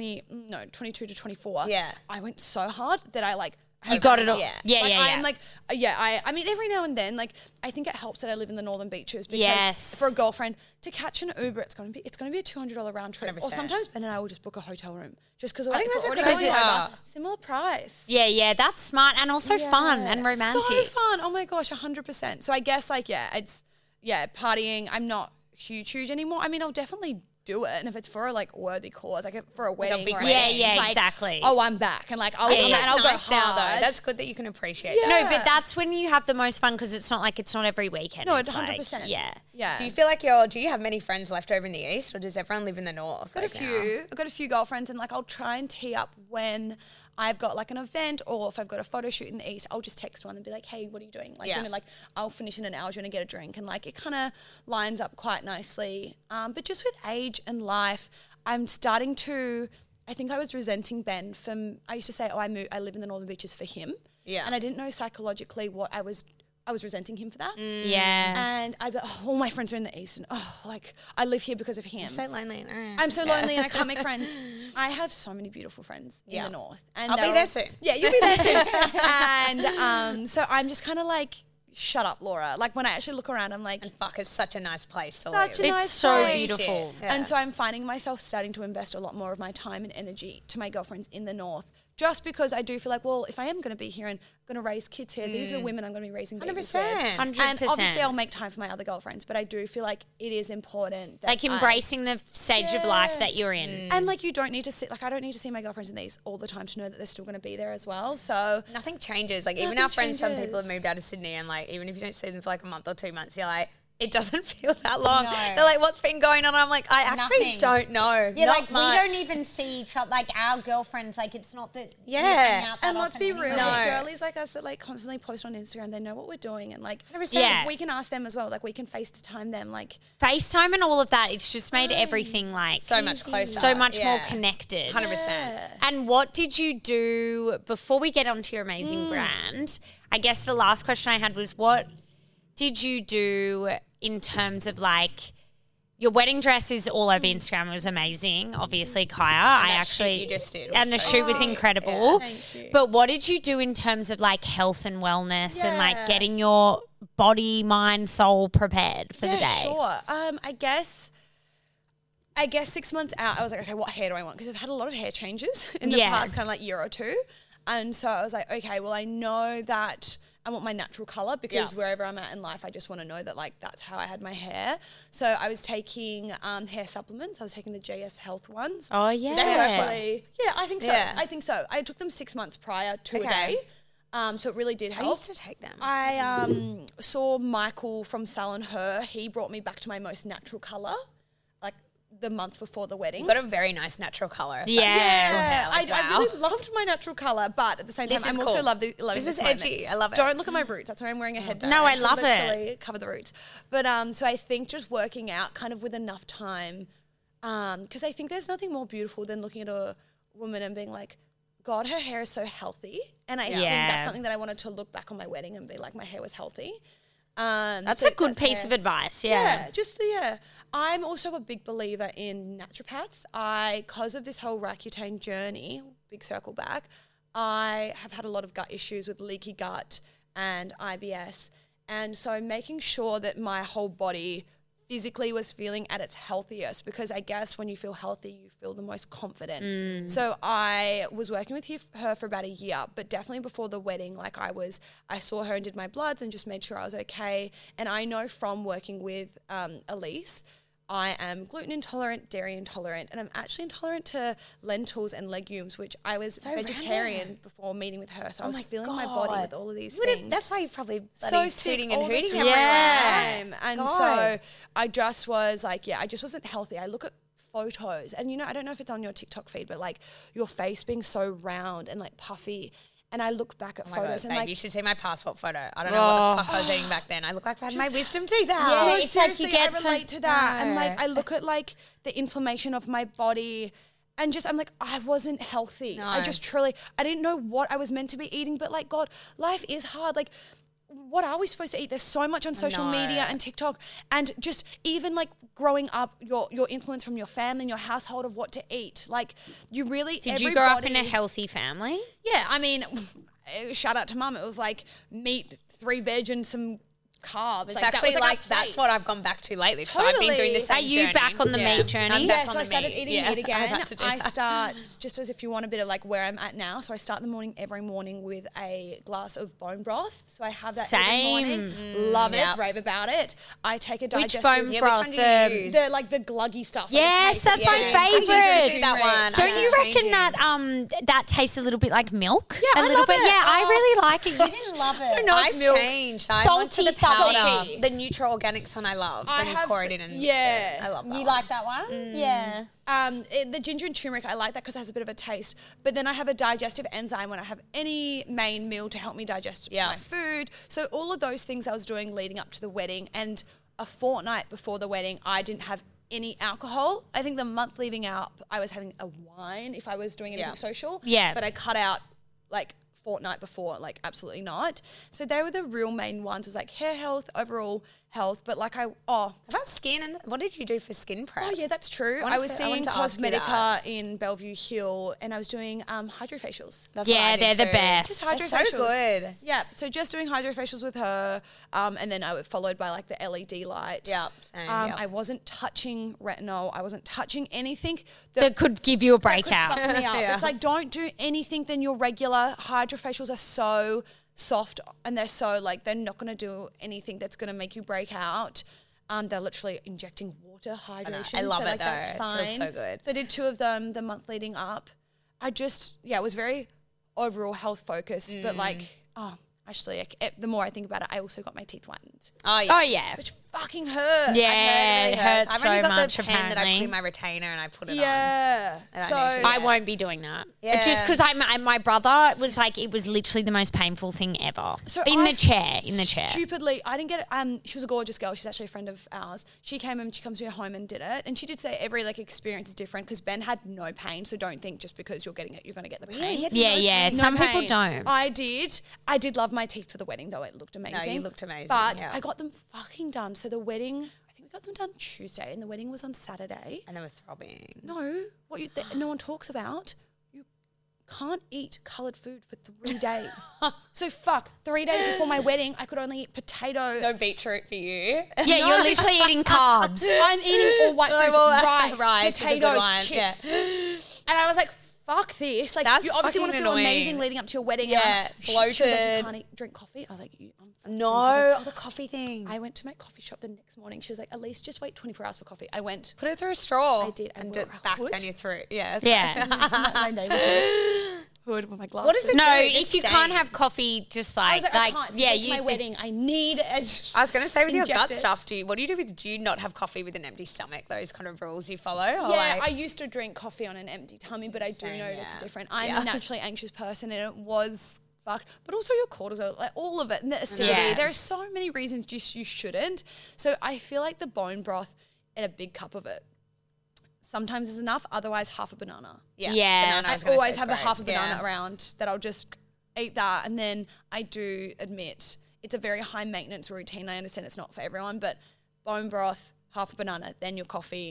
22 to 24. Yeah. I went so hard that I like. You got it all. Yeah. Yeah, Like, yeah, yeah. I'm like, I mean, every now and then, like, I think it helps that I live in the Northern Beaches because Yes. for a girlfriend to catch an Uber, it's going to be a $200 round trip. 100%. Or sometimes Ben and I will just book a hotel room just because I think that's a already good going idea. over. Similar price. yeah, that's smart and also fun and romantic. So fun. Oh my gosh, 100%. So I guess like, partying. I'm not huge anymore. I mean, I'll definitely do it, and if it's for a like worthy cause, like for a wedding, big or wedding. anything, Yeah, it's like, exactly. Oh, I'm back, and like I'll come yeah. out and I'll Nice go now, hard. though. That's good that you can appreciate Yeah. it. No, but that's when you have the most fun because it's not every weekend. No, it's 100%. Like, yeah. Yeah. Do you feel like do you have many friends left over in the east, or does everyone live in the north? I've got a few girlfriends, and like I'll try and tee up when I've got like an event, or if I've got a photo shoot in the east, I'll just text one and be like, "Hey, what are you doing?" Like, do you know, like I'll finish in an hour, do you want to get a drink? And like it kind of lines up quite nicely. But just with age and life, I'm starting to. I think I was resenting Ben from. I used to say, "Oh, I live in the Northern Beaches for him," and I didn't know psychologically what I was resenting him for that. Yeah. And all my friends are in the east, and like I live here because of him. So lonely. I'm so lonely and I can't make friends. I have so many beautiful friends in the north. And I'll be they're there all- soon. Yeah, you'll be there soon. And so I'm just kind of like, shut up, Laura. Like when I actually look around, I'm like, Fuck, it's such a nice place to such a live. nice It's so place. beautiful. Yeah. And so I'm finding myself starting to invest a lot more of my time and energy to my girlfriends in the north. Just because I do feel like, well, if I am going to be here and going to raise kids here, these are the women I'm going to be raising babies with. 100%. 100%. And obviously I'll make time for my other girlfriends, but I do feel like it is important that Like embracing the stage of life that you're in. And like you don't need to see, like I don't need to see my girlfriends in these all the time to know that they're still going to be there as well. So Nothing changes. Like even Nothing our friends, some people have changes. moved out of Sydney, and like even if you don't see them for like a month or 2 months, you're like, it doesn't feel that long. No. They're like, what's been going on? I'm like, I actually Nothing. don't know. Yeah, Not like much. we don't even see each other. Like our girlfriends, like it's not that. we Yeah. hang out that and let's often be real, anyway. No. girlies like us that like constantly post on Instagram, they know what we're doing, and like 100%. Yeah. we can ask them as well. Like we can FaceTime them. Like FaceTime and all of that. It's just made everything like so much closer. so much more Yeah. connected. 100%. And what did you do before we get onto your amazing brand? I guess the last question I had was, what did you do in terms of like your wedding dress is all over Instagram. It was amazing. Obviously, Kaya. I actually shoot you just did was and the so shoot was sick. incredible. Yeah. Thank you. But what did you do in terms of like health and wellness and like Yeah. getting your body, mind, soul prepared for the day? Sure. I guess 6 months out, I was like, okay, what hair do I want? Because I've had a lot of hair changes in the Yeah. past kind of like year or two. And so I was like, okay, well, I know that I want my natural color because Yeah. wherever I'm at in life, I just want to know that like that's how I had my hair. So I was taking hair supplements. I was taking the JS Health ones. Oh yeah. They actually, yeah, I think so. Yeah. I think so. I took them 6 months prior to a Okay. day. So it really did I help. used to take them. I saw Michael from Salon Her. He brought me back to my most natural color, like the month before the wedding. Got a very nice natural color. Yeah. Yeah, Like, I wow. really loved my natural color, but at the same time, This is I'm also cool. loving This is moment. edgy. I love it. Don't look at my roots. That's why I'm wearing a headband. No, I to love it. literally cover the roots. But so I think just working out kind of with enough time, because I think there's nothing more beautiful than looking at a woman and being like, God, her hair is so healthy. And I think Yeah. that's something that I wanted to look back on my wedding and be like, my hair was healthy. That's So a good that's piece hair. of advice. Yeah, I'm also a big believer in naturopaths. Because of this whole Roaccutane journey, big circle back, I have had a lot of gut issues with leaky gut and IBS. And so making sure that my whole body physically was feeling at its healthiest, because I guess when you feel healthy, you feel the most confident. So I was working with her for about a year, but definitely before the wedding, like I saw her and did my bloods and just made sure I was okay. And I know from working with Elise, I am gluten intolerant, dairy intolerant, and I'm actually intolerant to lentils and legumes, which I was vegetarian before meeting with her. So I was feeling my body with all of these things. That's why you're probably so sick tooting all and the hooting time. everywhere. And so I just was like, I just wasn't healthy. I look at photos and, I don't know if it's on your TikTok feed, but like your face being so round and like puffy. And I look back at photos and like, you should see my passport photo. I don't know what the fuck I was eating back then. I look like I had my wisdom teeth out. Yeah, no, it's like you seriously, get I relate to that. And like, I look at like the inflammation of my body and just, I'm like, I wasn't healthy. No. I just truly, I didn't know what I was meant to be eating, but like, God, life is hard. Like, what are we supposed to eat? There's so much on social media and TikTok, and just even like growing up, your influence from your family and your household of what to eat. Like, you really Did you grow up in a healthy family? Yeah, I mean, shout out to mum. It was like meat, 3 veg and some carbs. It's like, actually that was like that's what I've gone back to lately. Because I've been Totally. doing the same Are you journey. back on the meat journey? I'm back Yeah, on so I the started meat. eating Yeah. meat again. I've had to do I that. start, just as if you want a bit of like where I'm at now, so I start the morning every morning with a glass of bone broth. So I have that every morning. Love it, rave about it. I take a digestive. bone broth? The like the gluggy stuff. Yes, like the that's my taste. I used to favourite. do that one. Don't I'm you reckon changing. that tastes a little bit like milk? Yeah, a I little love bit. it. Yeah, I Oh. really like it. You didn't love it. I've changed. I went to the Salty, powder. salty. The Neutral Organics one I love. I When you have- pour it in and yeah. mix it. I love that You one. like that one? Yeah. The ginger and turmeric, I like that because it has a bit of a taste. But then I have a digestive enzyme when I have any main meal to help me digest my food. So all of those things I was doing leading up to the wedding, and a fortnight before the wedding, I didn't have any alcohol. I think the month leading up, I was having a wine if I was doing anything social. Yeah. But I cut out like fortnight before, like absolutely not. So they were the real main ones. It was like hair health, overall health. But like About skin, and what did you do for skin prep? Oh yeah, that's true. I was seeing Cosmetica in Bellevue Hill, and I was doing hydrofacials. That's what I did they're the too. best. Just They're so good. Yeah, so just doing hydrofacials with her, and then I was followed by like the LED light. Yep, same, yep. I wasn't touching retinol. I wasn't touching anything That could give you a that could breakout. fuck me up. Yeah. It's like, don't do anything than your regular. Hydrofacials are so soft, and they're so like, they're not going to do anything that's going to make you break out. They're literally injecting water hydration. I love so, it like, though. That's It fine. feels so good. So I did 2 of them the month leading up. It was very overall health focused, but like, actually, the more I think about it, I also got my teeth whitened, Oh yeah. Oh yeah. which fucking hurt. Yeah, it hurts I've so only got much the pen that I put apparently. in my retainer and I put it on. Yeah. I So need to. I won't be doing that. Yeah. Just because my brother was like, it was literally the most painful thing ever. So in I the chair. Stupidly, I didn't get it. She was a gorgeous girl. She's actually a friend of ours. She comes to your home and did it. And she did say every like experience is different, because Ben had no pain. So don't think just because you're getting it, you're going to get the pain. Yeah. No Some people pain. don't. I did love my teeth for the wedding though. It looked amazing. you looked amazing, But yeah. I got them fucking done. So the wedding, I think we got them done Tuesday, and the wedding was on Saturday. And they were throbbing. No, no one talks about. You can't eat coloured food for 3 days. So 3 days before my wedding, I could only eat potato. No beetroot for you. Yeah, you're literally eating carbs. I'm eating all white food, rice, rice is a good potatoes, one, chips. And I was like, fuck this. Like, That's you obviously want to fucking feel annoying. amazing leading up to your wedding. Yeah, and she was like, you bloated. can't drink coffee. I was like, I'm No, the coffee thing. I went to my coffee shop the next morning. She was like, at least just wait 24 hours for coffee. I went. Put it through a straw. I did, And and did we're back hood. down your throat. Yeah. Yeah. my neighbourhood hood with my glasses. What is it? No, do? It if just you can't stains. have coffee, just I like, was like, I can't. yeah, It's my wedding. I need a. I was going to say with your gut Inject it. stuff, what do you do do you not have coffee with an empty stomach? Those kind of rules you follow? Or Yeah, like, I used to drink coffee on an empty tummy, but I do Same, notice yeah. a different. I'm Yeah. a naturally anxious person, and it was fucked. But also your cortisol, like all of it, and the acidity. Yeah. There are so many reasons just you shouldn't. So I feel like the bone broth and a big cup of it sometimes is enough. Otherwise, half a banana. Yeah. banana, I was gonna always say, have is a great. half a banana Yeah. around that I'll just eat that. And then I do admit it's a very high maintenance routine. I understand it's not for everyone, but bone broth, half a banana, then your coffee,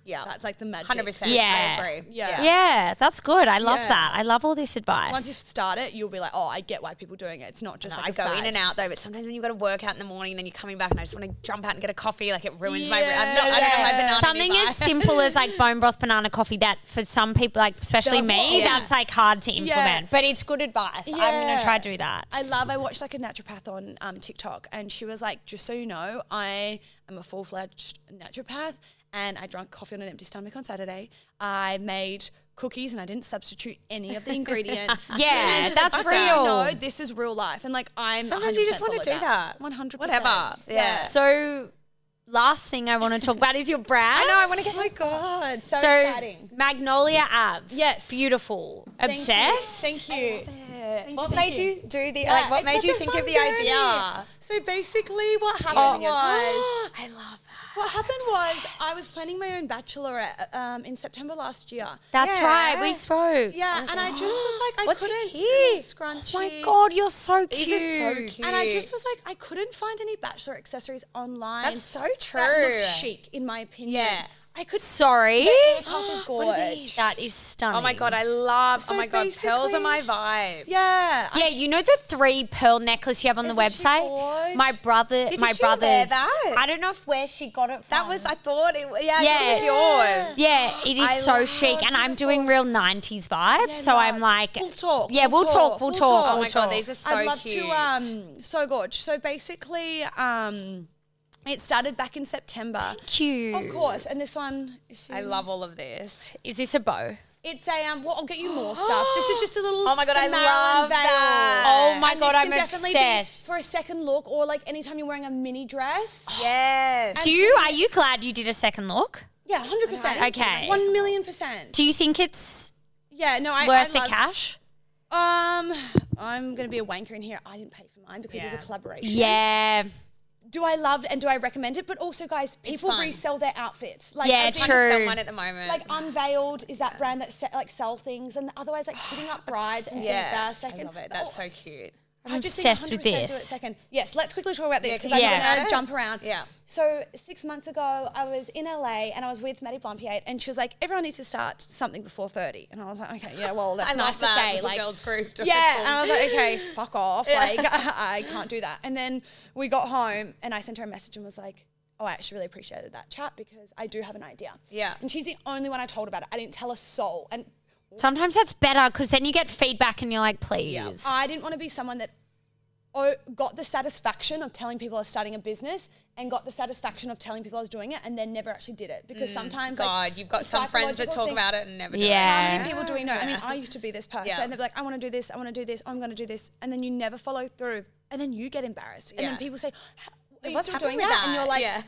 Yeah. That's like the magic. 100%. Yeah. I agree. Yeah, that's good. I love Yeah. that. I love all this advice. Once you start it, you'll be like, oh, I get why people are doing it. It's not just like I a go fad. in and out though, but sometimes when you've got to work out in the morning and then you're coming back and I just want to jump out and get a coffee, like it ruins my. I don't know my banana. Something as simple as like bone broth banana coffee that for some people, like especially me, that's like hard to implement. But it's good advice. I'm going to try to do that. I watched like a naturopath on TikTok, and she was like, just so you know, I am a full-fledged naturopath, and I drank coffee on an empty stomach on Saturday. I made cookies and I didn't substitute any of the ingredients. Yeah, And she's that's like, just so real. you know, this is real life. And like, I'm Sometimes you just want to do that. 100%. Whatever. Yeah. So, last thing I want to talk about is your brand. I know. I want to get my God, so So, exciting. Magnolia Ave. Yes. Beautiful. Thank you. Obsessed. Thank you. What Thank made you. you do the Yeah, what it's made such you a think fun of the journey. idea? So basically what happened was... I love that. What happened was I was planning my own bachelorette in September last year. That's Yeah. right. We spoke. Yeah, and I just was like, I What's couldn't. here? Scrunchy. Oh my God, you're so cute. These are so cute. And I just was like, I couldn't find any bachelor accessories online. That's so true. That looked chic, in my opinion. Yeah. I could. Sorry. The puff is gorgeous. That is stunning. Oh my God, I love. So oh my God, pearls are my vibe. Yeah. Yeah, you know the 3 pearl necklace you have on the Isn't she website? gorgeous? My brother, Did my she wear brother's. that? I don't know where she got it from. That was. I thought it. Yeah, Yeah. it was yours. Yeah, it is I so love chic, and I'm doing real 90s vibes. Yeah, so no, I'm like, we'll talk. Yeah, we'll talk. Oh my God, these are so I'd love cute. to. So gorgeous. So basically, it started back in September. cute. Of course, and this one. I love all of this. Is this a bow? It's a well, I'll get you more stuff. This is just a little. Oh my God, I Marilyn love veil. that. Oh my And God, this I'm can definitely obsessed. be for a second look, or like anytime you're wearing a mini dress. Yes. Are you glad you did a second look? Yeah, 100%. Okay. 1,000,000%. Do you think it's Yeah, no, I worth the loved- cash? I'm gonna be a wanker in here. I didn't pay for mine because it was a collaboration. Yeah. Do I love and do I recommend it? But also, guys, people fun. resell their outfits. Like, Yeah, as in- true. Someone at the moment. Like Unveiled is that brand that sell things, and otherwise like hitting up brides and yeah, things. I love it. That's so cute. I'm just obsessed think with 100% do it this. second. Yes, let's quickly talk about this because Yeah. I'm Yeah. going to jump around. Yeah. So 6 months ago, I was in LA and I was with Maddie Blompier, and she was like, everyone needs to start something before 30. And I was like, okay, yeah, well, that's I nice love to that. say. Little Like, girls group. yeah, and I was like, okay, fuck off. Like, I can't do that. And then we got home and I sent her a message and was like, oh, I actually really appreciated that chat because I do have an idea. Yeah. And she's the only one I told about it. I didn't tell a soul. And Sometimes that's better because then you get feedback and you're like, please. I didn't want to be someone that got the satisfaction of telling people I was starting a business and got the satisfaction of telling people I was doing it and then never actually did it. Because sometimes, God, you've got the some friends that psychological talk thing- about it and never do Yeah. How many people do we know? I mean, I used to be this person. Yeah. And they'd be like, I want to do this, I want to do this, I'm going to do this. And then you never follow through. And then you get embarrassed. And then Yeah. people say, are you What's still doing happening that? with And you're that? like, Yeah.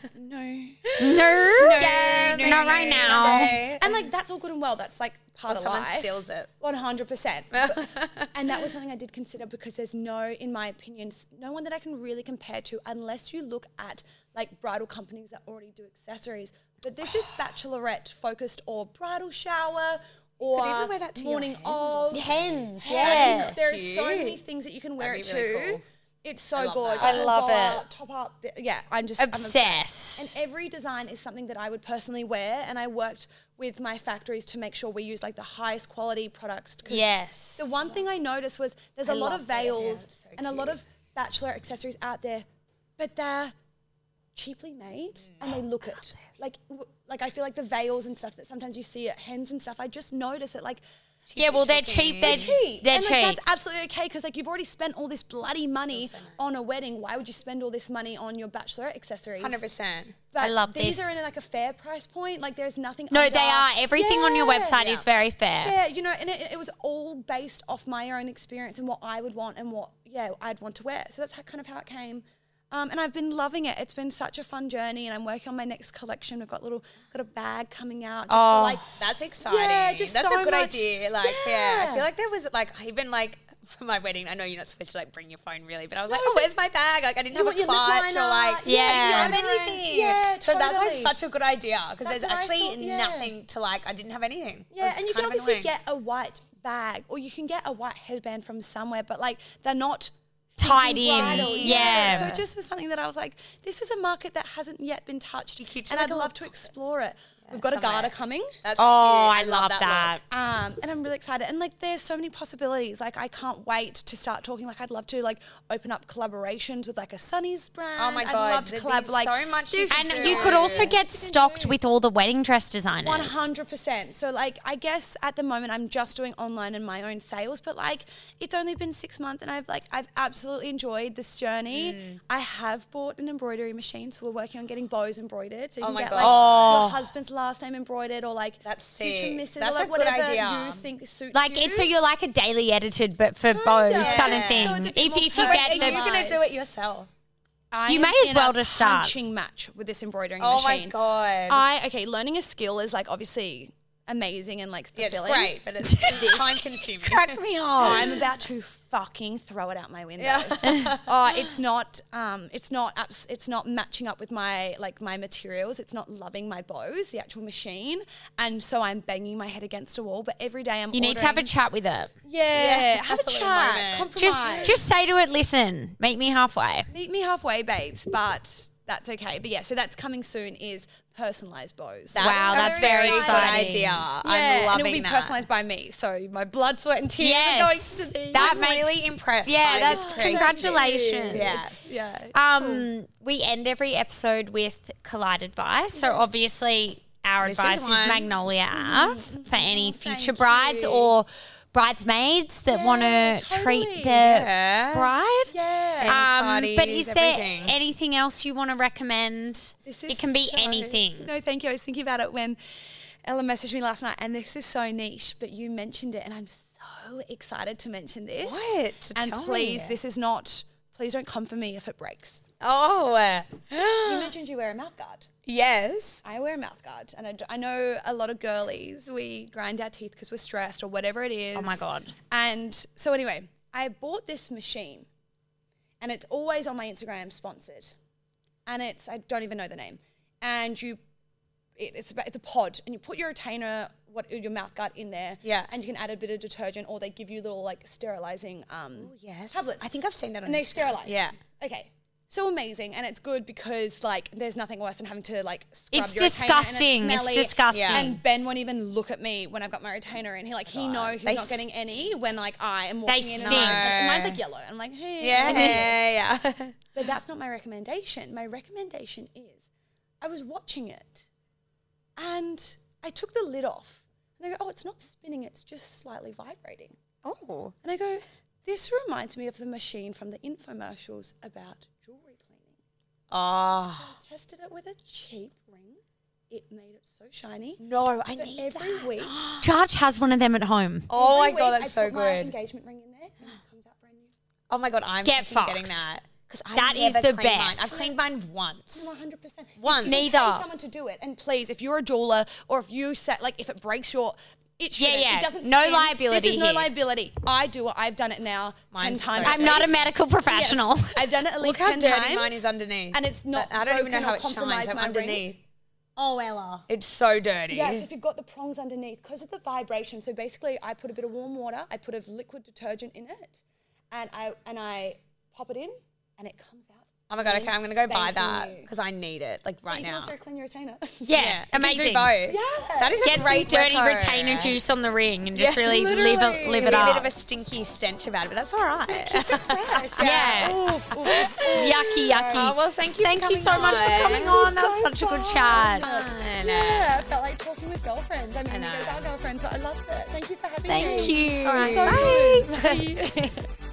no. Not right now. And like, that's all good and well. That's like part of Someone life. steals it. 100%. And that was something I did consider because there's no, in my opinion, no one that I can really compare to unless you look at like bridal companies that already do accessories. But this is bachelorette focused or bridal shower or even wear that to your morning hens or of. something. Hens, Hens. There are so Cute. many things that you can wear That'd it be really to. cool. It's so love gorgeous. that. I love it. Top up. Yeah, I'm Obsessed. And every design is something that I would personally wear. And I worked with my factories to make sure we use like the highest quality products. 'Cause Yes. the one thing I noticed was there's a lot of love that. Yeah, veils it's so and a lot cute. of bachelor accessories out there, but they're cheaply made and they look it. Like I feel like the veils and stuff that sometimes you see at Hens and stuff, I just notice that like Yeah, well, they're cheap. They're cheap. They're and cheap. like that's absolutely okay because like you've already spent all this bloody money on a wedding. Why would you spend all this money on your bachelorette accessories? 100%. But I love these this. are in like a fair price point. Like there's nothing. No, under. they are. Everything on your website Yeah. is very fair. Yeah, you know, and it was all based off my own experience and what I would want and what I'd want to wear. So that's kind of how it came. And I've been loving it. It's been such a fun journey, and I'm working on my next collection. We've got a bag coming out. Just for like, That's exciting. Yeah, just That's so a good much- idea. Like, yeah. I Yeah. feel like there was like even like for my wedding. I know you're not supposed to like bring your phone really, but I was like, oh, where's my bag? Like I didn't have want a your lip clutch or liner. like Yeah. I didn't have Deodorant. anything. Yeah, So that's like totally. such a good idea because That's there's what I actually thought, yeah. nothing to like. I didn't have anything. It yeah, was and you kind can of obviously annoying. get a white bag, or you can get a white headband from somewhere, but like they're not Tied in. bridal. Yeah. So it just was something that I was like, this is a market that hasn't yet been touched, cute to and like I'd a love little to explore it. We've got a somewhere. garter coming. That's Oh, cute. I love that. look. And I'm really excited. And like, there's so many possibilities. Like, I can't wait to start talking. Like, I'd love to like open up collaborations with like a Sunny's brand. Oh my I'd God, love to there'd be collab. Like, so much you there's can And do. you could also get you can stocked do. with all the wedding dress designers. 100%. So like, I guess at the moment I'm just doing online and my own sales, but like, it's only been 6 months and I've absolutely enjoyed this journey. I have bought an embroidery machine, so we're working on getting bows embroidered. So you can my get God. like your husband's last name embroidered, or like That's future sick. misses, That's or like a good whatever idea. you think suits Like, you. so you're like a daily edited, but for bows kind of So thing. it's a bit If more you personalised. get Are you the going to do it yourself? I You am may as in well a to start. punching match with this embroidering Oh my machine. God. Learning a skill is like obviously amazing and like Yeah, it's fulfilling. great, but it's time consuming. crack me up. I'm about to fucking throw it out my window. Yeah. It's not matching up with my materials. It's not loving my bows, the actual machine, and so I'm banging my head against a wall. But every day I'm You need to have a ordering- chat with it. Yeah, have a Little chat, moment. compromise. Just say to it, listen, meet me halfway. meet me halfway, babes. But that's okay. But yeah, so that's coming soon. Is personalized bows. Wow, that's very good exciting. idea. Yeah, I'm and loving it'll be that. personalized by me. So my blood, sweat, and tears Yes. are going to these. That I'm makes- really impressed. Yeah, by that's this creativity. congratulations. Yes. Yeah. We end every episode with Collide advice. So obviously our This advice is is one. Magnolia Ave for any future Thank brides you. or bridesmaids that want to treat totally. their Yeah. bride. Yeah. Dance But parties, is there everything. anything else you want to recommend? This It is can be so- anything. No, thank you. I was thinking about it when Ella messaged me last night, and this is so niche, but you mentioned it, and I'm so excited to mention this. What? And Tell please, me. this is not. Please don't come for me if it breaks. Oh. You mentioned you wear a mouth guard. Yes. I wear a mouth guard, and I know a lot of girlies, we grind our teeth because we're stressed or whatever it is. Oh my God. And so anyway, I bought this machine, and it's always on my Instagram sponsored, and I don't even know the name, and it's a pod, and you put your retainer, your mouth guard in there, Yeah. and you can add a bit of detergent, or they give you little like sterilizing Yes. tablets. I think I've seen that on And they Instagram. sterilize. Yeah. Okay. So amazing, and it's good because like there's nothing worse than having to like scrub It's your retainer and disgusting. It's smelly. disgusting. Yeah. And Ben won't even look at me when I've got my retainer in. He knows They he's not getting any when like I am walking in. stink. And mine's like yellow. I'm like, hey. Yeah. Yeah. But that's not my recommendation. My recommendation is I was watching it and I took the lid off and I go, oh, it's not spinning, it's just slightly vibrating. Oh. And I go, this reminds me of the machine from the infomercials about jewelry cleaning. Oh. I tested it with a cheap ring. It made it so shiny. No, I So need every that. week, Judge has one of them at home. Oh my every God, week that's I so put my good. engagement ring in there and it comes out brand new. Oh my God, I'm Get fucking getting fucked. that. Because That is the best. I've cleaned mine once. 100%. Once. Neither. Pay someone to do it. And please, if you're a doula or if you set, like, if it breaks it shouldn't. yeah. It doesn't No spin. liability This is no here. liability. I do it. I've done it now Mine's 10 times. so at I'm not a least. medical professional. Yes. I've done it at Look least how 10 dirty times. mine is underneath. And it's not I don't even know broken how or it shines. compromised I'm my ring. underneath. Oh, Ella. It's so dirty. Yes, if you've got the prongs underneath, because of the vibration. So basically, I put a bit of warm water, I put a liquid detergent in it, and I pop it in, and it comes out. Oh my God, okay, I'm going to go buy Spanking that new. because I need it, like But right you can now. also clean your retainer. Yeah, You can do amazing. both. Yeah. That is Get a some great dirty reco. retainer juice on the ring and just Yeah, really live literally. it Be a up. bit of a stinky stench about it, but that's all right. Fresh. Yeah. Oof, oof. Yucky, yucky. Oh, well, thank you Thank for you so coming much for on. coming on. That was such a good chat. Fun. Yeah, I felt like talking with girlfriends. I mean, you know. guys are girlfriends, but I loved it. Thank you for having me. Thank you. All right, So bye. good. Bye.